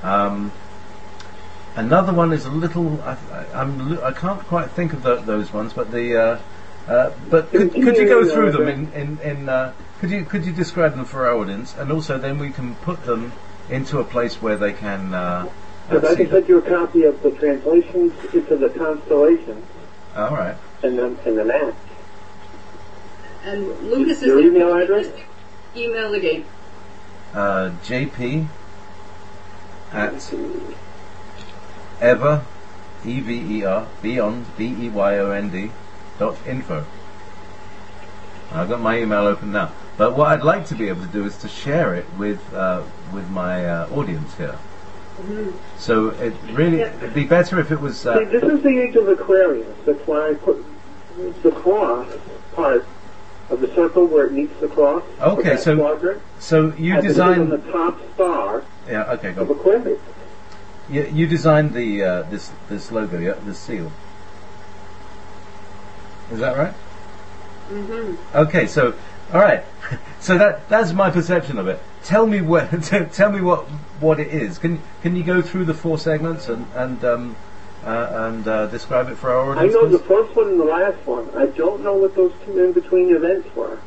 Speaker 2: Another one is a little. I can't quite think of those ones, but but could you go through them could you describe them for our audience, and also then we can put them into a place where they can.
Speaker 4: Because I can send you a copy of the translations into the constellations.
Speaker 2: All right.
Speaker 4: And the map.
Speaker 3: And Lucas is
Speaker 4: your email address.
Speaker 3: Email again.
Speaker 2: JP at ever EVER beyond BEYOND .info. I've got my email open now, but what I'd like to be able to do is to share it with my audience here.
Speaker 3: Mm-hmm.
Speaker 2: So it'd be better if it was.
Speaker 4: See, this is the age of Aquarius. That's why I put the cross part of the circle where it meets the cross.
Speaker 2: Okay, so you designed
Speaker 4: the top star.
Speaker 2: Yeah. Okay. Go.
Speaker 4: Of Aquarius.
Speaker 2: You designed the this logo, yeah, this seal. Is that right?
Speaker 3: Mm-hmm.
Speaker 2: Okay, so all right, so that's my perception of it. Tell me what it is. Can you go through the four segments and describe it for our audience?
Speaker 4: I know the first one and the last one. I don't know what those two in between events were.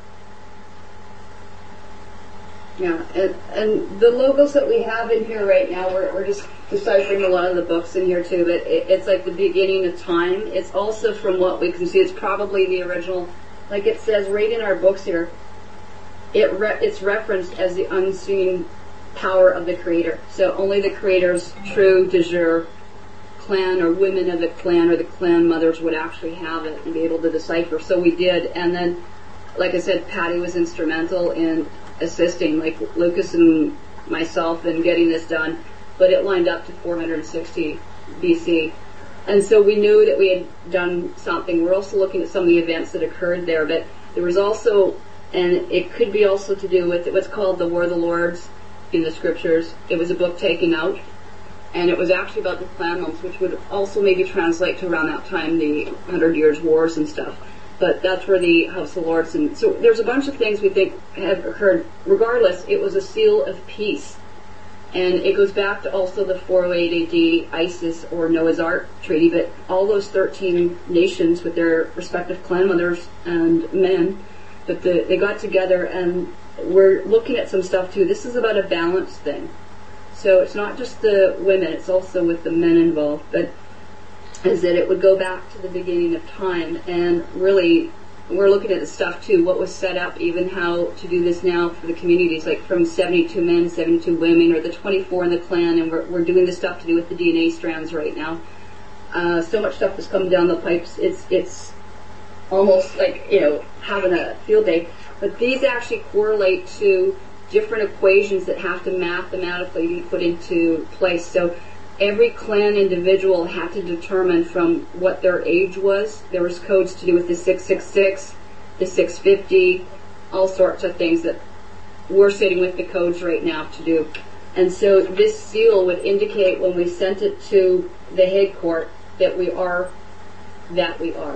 Speaker 3: Yeah, and the logos that we have in here right now, we're just deciphering a lot of the books in here too, but it's like the beginning of time. It's also, from what we can see, it's probably the original, like it says right in our books here, it's referenced as the unseen power of the Creator. So only the Creator's true de jure clan or women of the clan or the clan mothers would actually have it and be able to decipher. So we did, and then, like I said, Patty was instrumental in assisting, like Lucas and myself, in getting this done, but it lined up to 460 BC. And so we knew that we had done something. We're also looking at some of the events that occurred there, but there was also, and it could be also to do with what's called the War of the Lords in the scriptures. It was a book taken out, and it was actually about the clan months, which would also maybe translate to around that time, the 100 Years' Wars and stuff. But that's where the House of Lords, and so there's a bunch of things we think have occurred. Regardless, it was a seal of peace. And it goes back to also the 408 AD ISIS or Noah's Ark Treaty, but all those 13 nations with their respective clan mothers and men, but they got together, and we're looking at some stuff too. This is about a balance thing. So it's not just the women, it's also with the men involved, but is that it would go back to the beginning of time, and really we're looking at the stuff too, what was set up, even how to do this now for the communities, like from 72 men, 72 women, or the 24 in the clan, and we're doing the stuff to do with the DNA strands right now. So much stuff has come down the pipes, it's almost like, having a field day. But these actually correlate to different equations that have to mathematically be put into place. So every clan individual had to determine from what their age was. There was codes to do with the 666, the 650, all sorts of things that we're sitting with the codes right now to do. And so this seal would indicate when we sent it to the Hague Court that we are that we are.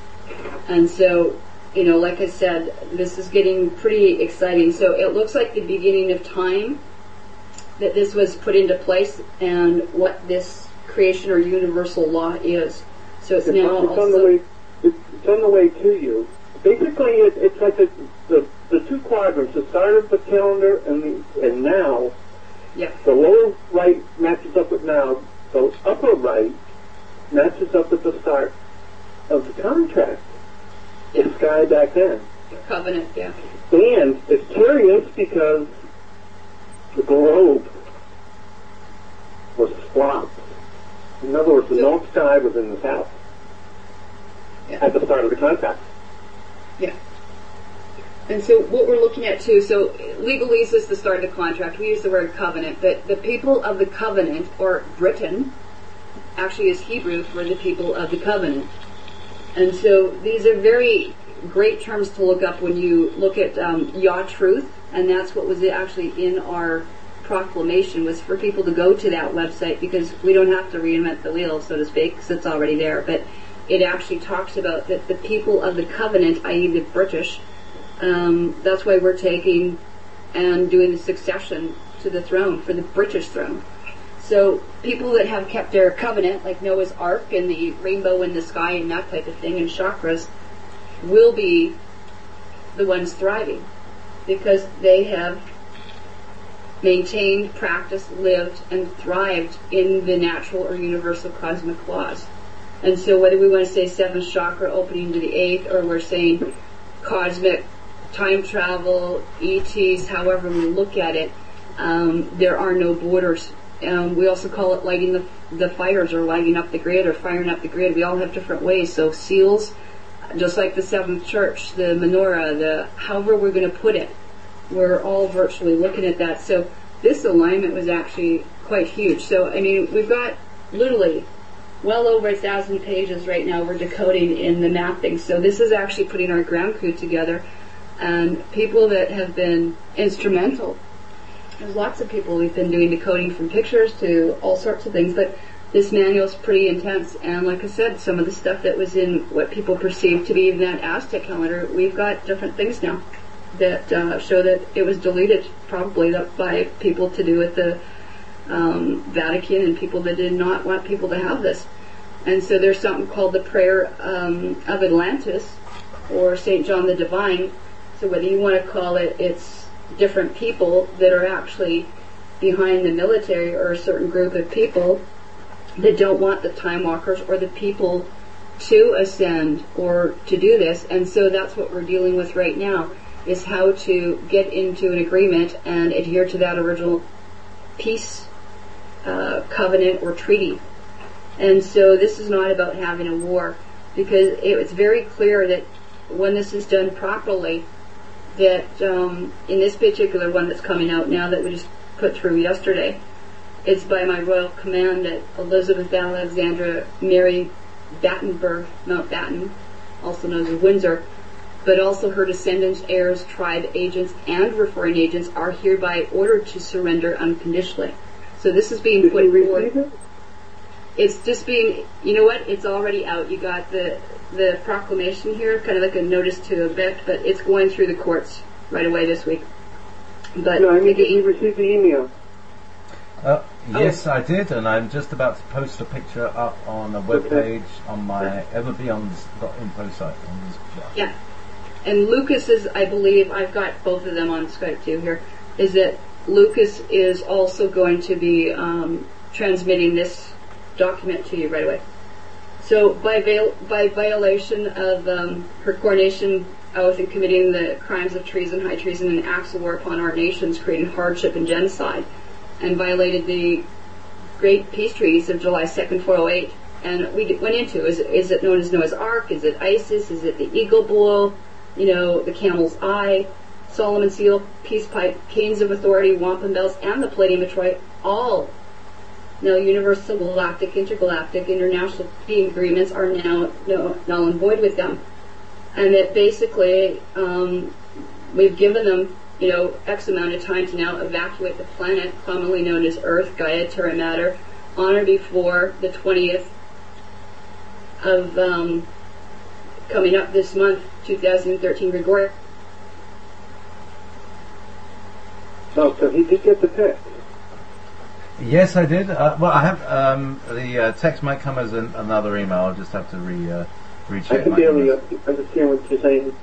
Speaker 3: And so, like I said, this is getting pretty exciting. So it looks like the beginning of time that this was put into place, and what this creation or universal law is. So it's now
Speaker 4: on the way to you. Basically, it's like the two quadrants, the start of the calendar and now.
Speaker 3: Yeah.
Speaker 4: The lower right matches up with now. The upper right matches up with the start of the contract.
Speaker 3: Yeah.
Speaker 4: The sky back then.
Speaker 3: The covenant, yeah.
Speaker 4: And it's curious because the globe was swapped. In other words, the North Sky was in the south. at the start of the contract.
Speaker 3: Yeah. And so what we're looking at too, so legalese is the start of the contract. We use the word covenant, but the people of the covenant, or Britain, actually is Hebrew for the people of the covenant. And so these are very great terms to look up when you look at Yah Truth, and that's what was actually in our proclamation, was for people to go to that website, because we don't have to reinvent the wheel, so to speak, because it's already there. But it actually talks about that the people of the covenant, i.e. the British, that's why we're taking and doing the succession to the throne, for the British throne. So people that have kept their covenant, like Noah's Ark and the rainbow in the sky and that type of thing, and chakras, will be the ones thriving, because they have maintained, practiced, lived, and thrived in the natural or universal cosmic laws. And so whether we want to say seventh chakra opening to the eighth, or we're saying cosmic time travel, ETs, however we look at it, there are no borders. We also call it lighting the fires, or lighting up the grid, or firing up the grid. We all have different ways. So seals, just like the seventh church, the menorah, however we're going to put it, we're all virtually looking at that. So this alignment was actually quite huge. So, I mean, we've got literally well over 1,000 pages right now we're decoding in the mapping. So this is actually putting our ground crew together, and people that have been instrumental. There's lots of people we've been doing decoding, from pictures to all sorts of things, but this manual's pretty intense. And like I said, some of the stuff that was in what people perceive to be even that Aztec calendar, we've got different things now that show that it was deleted, probably by people to do with the Vatican, and people that did not want people to have this. And so there's something called the Prayer of Atlantis, or St. John the Divine. So whether you want to call it, it's different people that are actually behind the military, or a certain group of people that don't want the time walkers or the people to ascend or to do this. And so that's what we're dealing with right now, is how to get into an agreement and adhere to that original peace covenant or treaty. And so this is not about having a war, because it's very clear that when this is done properly, that in this particular one that's coming out now, that we just put through yesterday, it's by my royal command that Elizabeth Alexandra Mary Battenberg, Mountbatten, also known as Windsor, but also her descendants, heirs, tribe agents, and referring agents are hereby ordered to surrender unconditionally. So this is being put forward. It's just being, you know what, it's already out. You got the proclamation here, kind of like a notice to evict, but it's going through the courts right away this week. But
Speaker 4: no, I mean, did you receive the email?
Speaker 2: Yes, I did, and I'm just about to post a picture up on a webpage on my everbeyond.info site.
Speaker 3: Yeah. And Lucas is, I believe, I've got both of them on Skype too here, is that Lucas is also going to be transmitting this document to you right away. So by violation of her coronation oath and committing the crimes of treason, high treason, and acts of war upon our nations, creating hardship and genocide, and violated the great peace treaties of July 2nd, 408. And we went into, is it known as Noah's Ark? Is it ISIS? Is it the Eagle Bull? The Camel's Eye, Solomon Seal, Peace Pipe, Canes of Authority, Wampum Bells, and the Palladium of Troy, all now universal, galactic, intergalactic, international treaty agreements are now null and void with them. And that basically we've given them X amount of time to now evacuate the planet, commonly known as Earth, Gaia, Terra Mater, on or before the 20th of coming up this month, 2013 Gregorian.
Speaker 4: Oh, so he did get the text.
Speaker 2: Yes, I did. Well, I have the text might come as another email. I'll just have to recheck.
Speaker 4: I can barely understand what you're saying.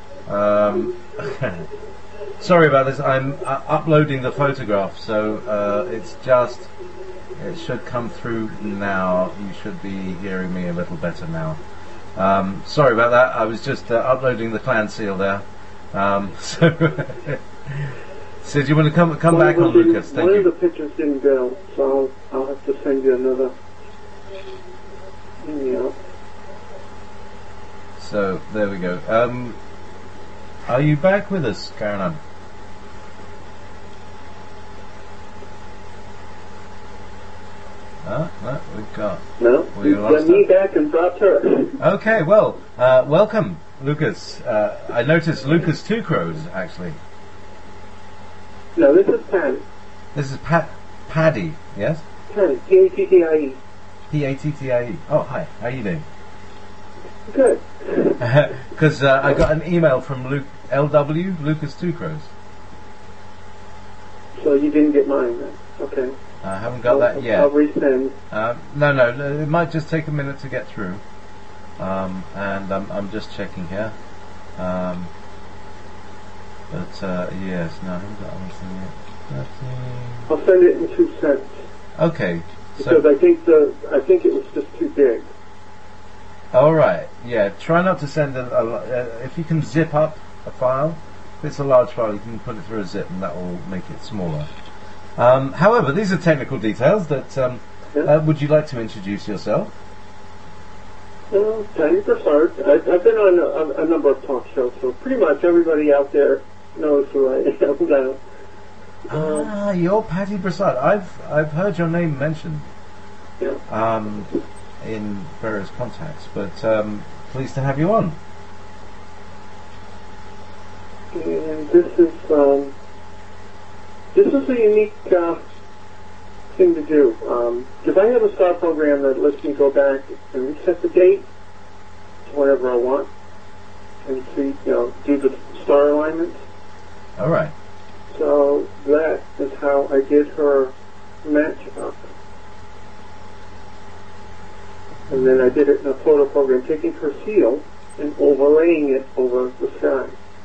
Speaker 2: Sorry about this. I'm uploading the photograph, so it should come through now. You should be hearing me a little better now. Sorry about that. I was just uploading the clan seal there. So do you want to come back on, Lucas? Thank you.
Speaker 4: One of the pictures didn't go, so I'll have to send you another email.
Speaker 2: So there we go. Are you back with us, Karen? No, we've got.
Speaker 4: No,
Speaker 2: We
Speaker 4: you
Speaker 2: lost
Speaker 4: sent me
Speaker 2: her.
Speaker 4: back and dropped her.
Speaker 2: Okay, well, welcome, Lucas. I noticed Lucas Two Crows, actually.
Speaker 4: No, this is Patty.
Speaker 2: This is Paddy, yes?
Speaker 4: Patty, P-A-T-T-I-E.
Speaker 2: P-A-T-T-I-E. Oh, hi. How are you doing?
Speaker 4: Good.
Speaker 2: Because I got an email from LW, Lucas Two Crows.
Speaker 4: So you didn't get mine then. Okay.
Speaker 2: I haven't got that yet.
Speaker 4: I'll resend.
Speaker 2: No, it might just take a minute to get through. And I'm just checking here. But yes, no, I haven't got anything yet. 13.
Speaker 4: I'll send it in 2 cents.
Speaker 2: Okay.
Speaker 4: Because
Speaker 2: So,
Speaker 4: I think it was just too big.
Speaker 2: all right. Yeah. Try not to send if you can zip up a file. If it's a large file, you can put it through a zip, and that will make it smaller. However, these are technical details. That would you like to introduce yourself?
Speaker 4: Patty Broussard. I've been on a number of talk shows, so pretty much everybody out there knows who I am now.
Speaker 2: You're Patty Broussard. I've heard your name mentioned.
Speaker 4: Yeah.
Speaker 2: In various contacts, but pleased to have you on.
Speaker 4: And this is a unique thing to do. Because I have a star program that lets me go back and reset the date to whenever I want and see, do the star alignments.
Speaker 2: All right.
Speaker 4: So that is how I did her match up. And then I did it in a photo program, taking her seal and overlaying it over the sky.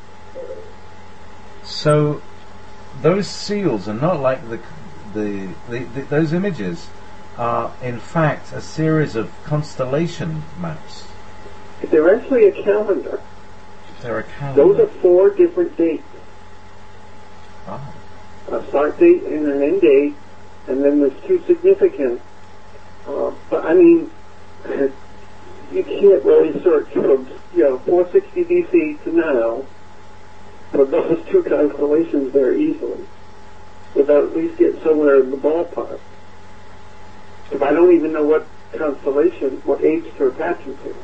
Speaker 2: So those seals are not like those images are in fact a series of constellation maps.
Speaker 4: They're actually a calendar.
Speaker 2: They're a calendar.
Speaker 4: Those are 4 different dates.
Speaker 2: Oh.
Speaker 4: A start date and an end date, and then there's 2 significant. But I mean, you can't really search from 460 BC to now for those 2 constellations very easily, without at least getting somewhere in the ballpark. If I don't even know what constellation, what age to attach it to.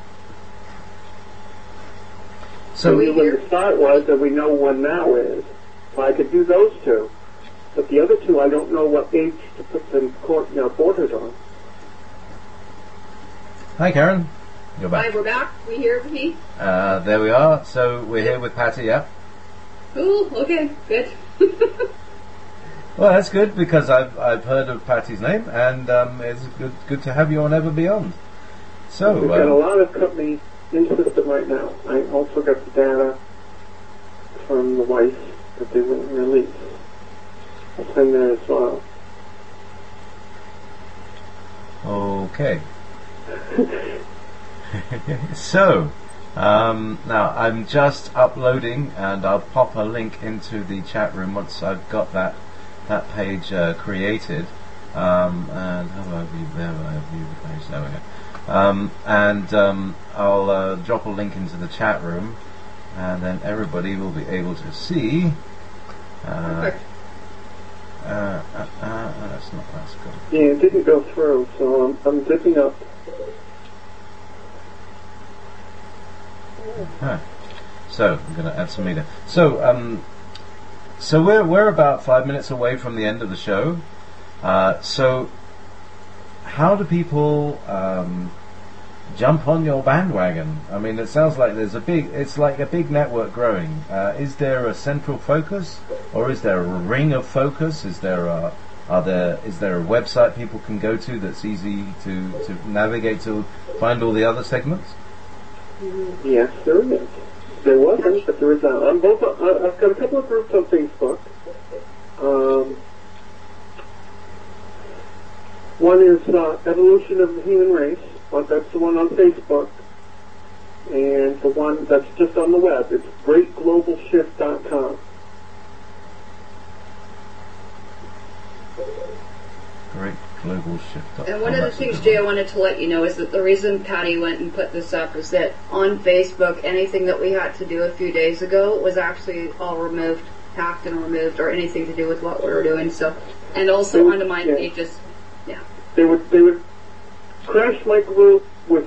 Speaker 2: So
Speaker 4: we knew when the start was, and we know when now is. So I could do those 2. But the other 2, I don't know what age to put them borders on.
Speaker 2: Hi, Karen. You're back.
Speaker 3: Hi, we're back. We here with me?
Speaker 2: There we are. So we're here with Patty, yeah?
Speaker 3: Ooh, okay, good.
Speaker 2: Well, that's good because I've heard of Patty's name, and it's good to have you on Ever Beyond. So
Speaker 4: we've got a lot of companies interested right now. I also got the data from the wife that they wouldn't release. I'll send that as well.
Speaker 2: Okay. So now I'm just uploading, and I'll pop a link into the chat room once I've got that page created. And how do I view there? I view the page. There we go. And I'll drop a link into the chat room, and then everybody will be able to see. That's good.
Speaker 4: Yeah, it didn't go through, so I'm zipping up.
Speaker 2: Huh. So I'm going to add some meter. So we're about 5 minutes away from the end of the show. So how do people jump on your bandwagon? I mean, it sounds like it's like a big network growing. Is there a central focus, or is there a ring of focus? Is there a website people can go to that's easy to navigate to find all the other segments?
Speaker 4: Yes, there is. There wasn't, but there is now. I've got a couple of groups on Facebook. One is Evolution of the Human Race. That's the one on Facebook. And the one that's just on the web, it's greatglobalshift.com.
Speaker 1: globalshift.com.
Speaker 3: And one of the things, Jay, I wanted to let you know is that the reason Patty went and put this up is that on Facebook, anything that we had to do a few days ago was actually all removed, hacked and removed, or anything to do with what we were doing. So, and also onto my pages. Yeah.
Speaker 4: They would crash my group with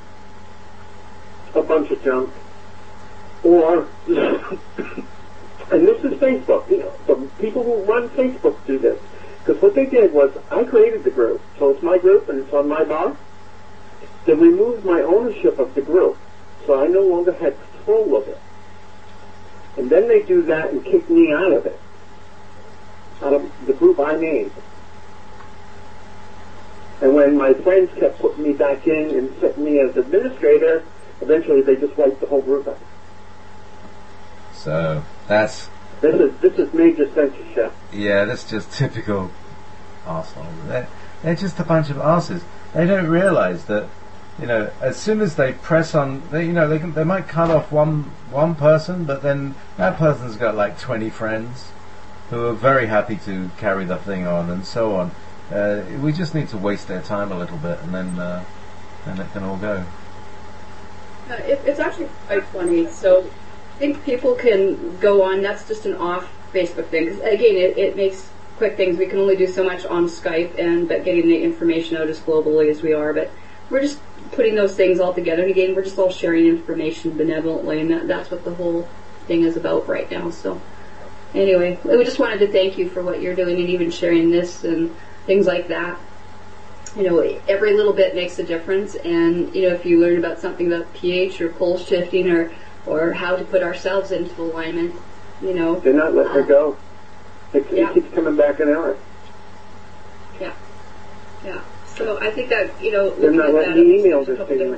Speaker 4: a bunch of junk, or and this is Facebook. You know, the people who run Facebook do this. Because what they did was, I created the group, so it's my group and it's on my bar. They removed my ownership of the group, so I no longer had control of it. And then they do that and kick me out of it, out of the group I made. And when my friends kept putting me back in and setting me as administrator, eventually they just wiped the whole group out.
Speaker 2: So that's...
Speaker 4: This is major censorship.
Speaker 2: Yeah, that's just typical arseholes. They're just a bunch of arses. They don't realise that, you know, as soon as they press on, they might cut off one person, but then that person's got like 20 friends who are very happy to carry the thing on, and so on. We just need to waste their time a little bit, and then it can all go.
Speaker 3: It's actually quite funny. So I think people can go on. That's just an off Facebook thing. 'Cause again, it makes quick things. We can only do so much on Skype, but getting the information out as globally as we are. But we're just putting those things all together. And again, we're just all sharing information benevolently, and that's what the whole thing is about right now. So anyway, we just wanted to thank you for what you're doing and even sharing this and things like that. You know, every little bit makes a difference. And you know, if you learn about something about pH or pole shifting or how to put ourselves into alignment, you know.
Speaker 4: They're not letting it go. It keeps coming back an error.
Speaker 3: Yeah. Yeah. So I think that, you know,
Speaker 4: they're not letting me email this to you.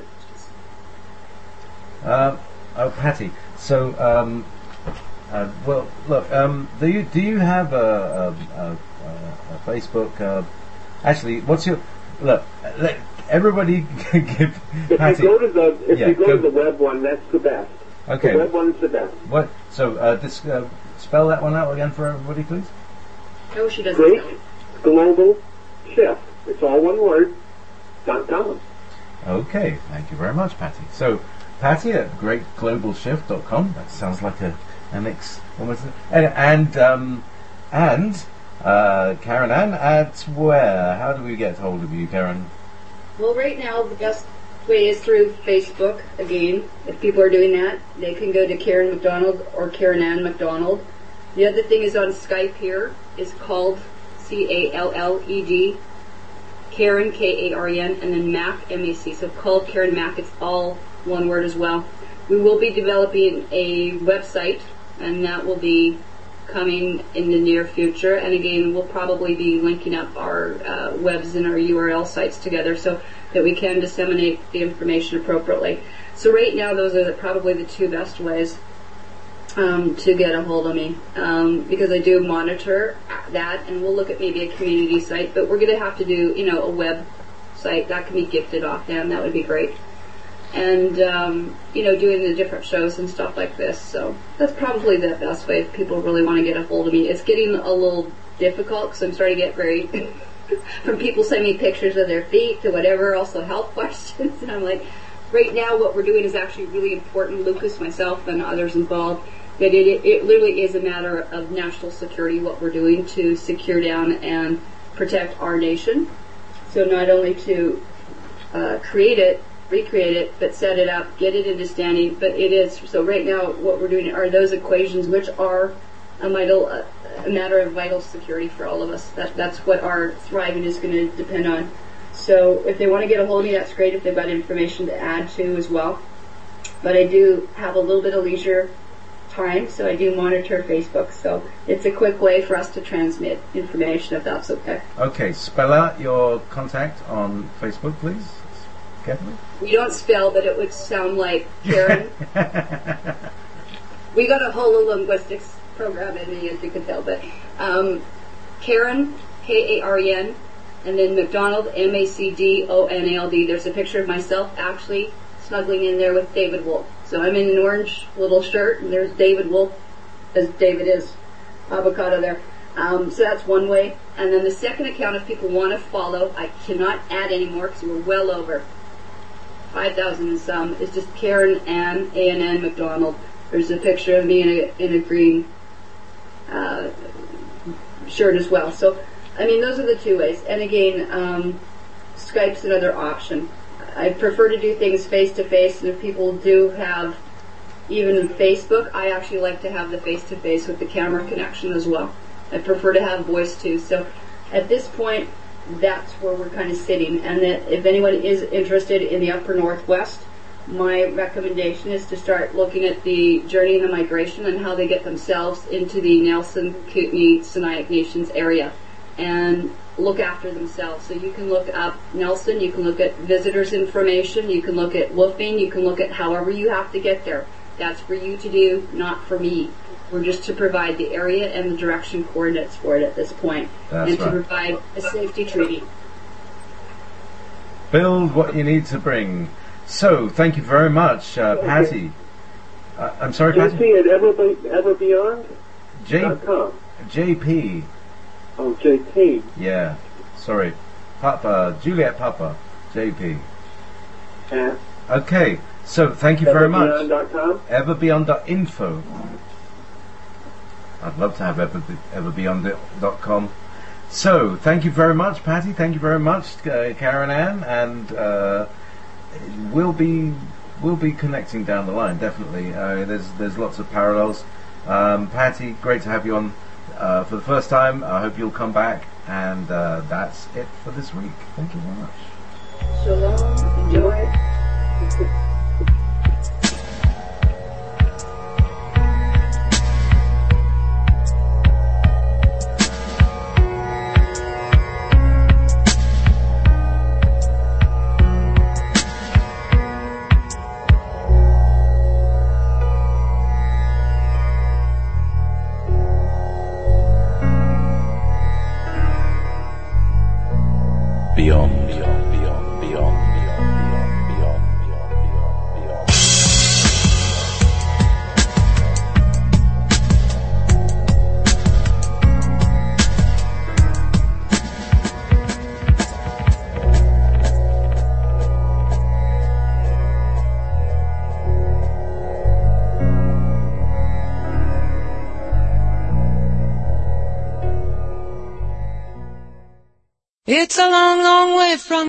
Speaker 2: Patty. So, well, look. Do you have a Facebook? Actually, what's your look? Everybody give Patty.
Speaker 4: If you go to the web one, that's the best.
Speaker 2: Okay.
Speaker 4: The web one's the best.
Speaker 2: What? So, spell that one out again for everybody, please.
Speaker 3: No, she doesn't.
Speaker 4: Great Global Shift. It's all one word. .com.
Speaker 2: Okay. Thank you very much, Patty. So, Patty at greatglobalshift.com. That sounds like a mix. Almost. And Karen Ann at where? How do we get hold of you, Karen?
Speaker 3: Well, right now the best way is through Facebook. Again, if people are doing that, they can go to Karen McDonald or Karen Ann McDonald. The other thing is on Skype here is called CALLED, Karen KARN, and then Mac MAC. So called Karen Mac. It's all one word as well. We will be developing a website, and that will be coming in the near future. And again, we'll probably be linking up our webs and our URL sites together so that we can disseminate the information appropriately. So right now, those are probably the two best ways to get a hold of me, because I do monitor that, and we'll look at maybe a community site, but we're going to have to do, you know, a web site that can be gifted offhand. That would be great. And, you know, doing the different shows and stuff like this. So that's probably the best way if people really want to get a hold of me. It's getting a little difficult because I'm starting to get very, from people sending me pictures of their feet to whatever, also health questions. And I'm like, right now what we're doing is actually really important, Lucas, myself, and others involved, that it literally is a matter of national security, what we're doing to secure down and protect our nation. So not only to create it, recreate it, but set it up, get it into standing, but it is, so right now what we're doing are those equations which are a matter of vital security for all of us. That's what our thriving is going to depend on. So if they want to get a hold of me, that's great if they've got information to add to as well. But I do have a little bit of leisure time, so I do monitor Facebook, so it's a quick way for us to transmit information if that's okay.
Speaker 2: Okay, spell out your contact on Facebook, please. Carefully.
Speaker 3: We don't spell, but it would sound like Karen. We got a hololinguistics program in me, as you can tell, but Karen, KARN, and then McDonald, MACDONALD. There's a picture of myself actually snuggling in there with David Wolf. So I'm in an orange little shirt, and there's David Wolf, as David is, avocado there. So that's one way. And then the second account, if people want to follow, I cannot add anymore because we're well over 5,000 and some, is just Karen Ann, A-N-N McDonald. There's a picture of me in a green shirt as well. So, I mean, those are the two ways. And again, Skype's another option. I prefer to do things face-to-face, and if people do have even Facebook, I actually like to have the face-to-face with the camera connection as well. I prefer to have voice too. So at this point, that's where we're kind of sitting. And that if anyone is interested in the upper northwest, my recommendation is to start looking at the journey and the migration and how they get themselves into the Nelson, Kootenai, Sinixt Nations area and look after themselves. So you can look up Nelson, you can look at visitors information, you can look at Wolfing, you can look at however you have to get there. That's for you to do, not for me. We're just to provide the area and the direction coordinates for it at this point.
Speaker 2: That's
Speaker 3: and
Speaker 2: right.
Speaker 3: to provide a safety treaty.
Speaker 2: Build what you need to bring. So, thank you very much, Patty. I'm sorry, Patty?
Speaker 4: JP at everbeyond.com.
Speaker 2: JP.
Speaker 4: Oh, JP.
Speaker 2: Yeah. Sorry. Papa. Juliet Papa. JP.
Speaker 4: At
Speaker 2: Okay. So, thank you very much.
Speaker 4: everbeyond.com.
Speaker 2: Everbeyond.info. I'd love to have everbeyond.com. So, thank you very much, Patty. Thank you very much, Karen Ann, and we'll be connecting down the line. Definitely, there's lots of parallels. Patty, great to have you on for the first time. I hope you'll come back, and that's it for this week. Thank you very much.
Speaker 3: Shalom. Enjoy.
Speaker 1: Beyond, beyond, beyond, beyond, beyond, beyond, beyond, beyond, beyond.
Speaker 5: It's a long, long way from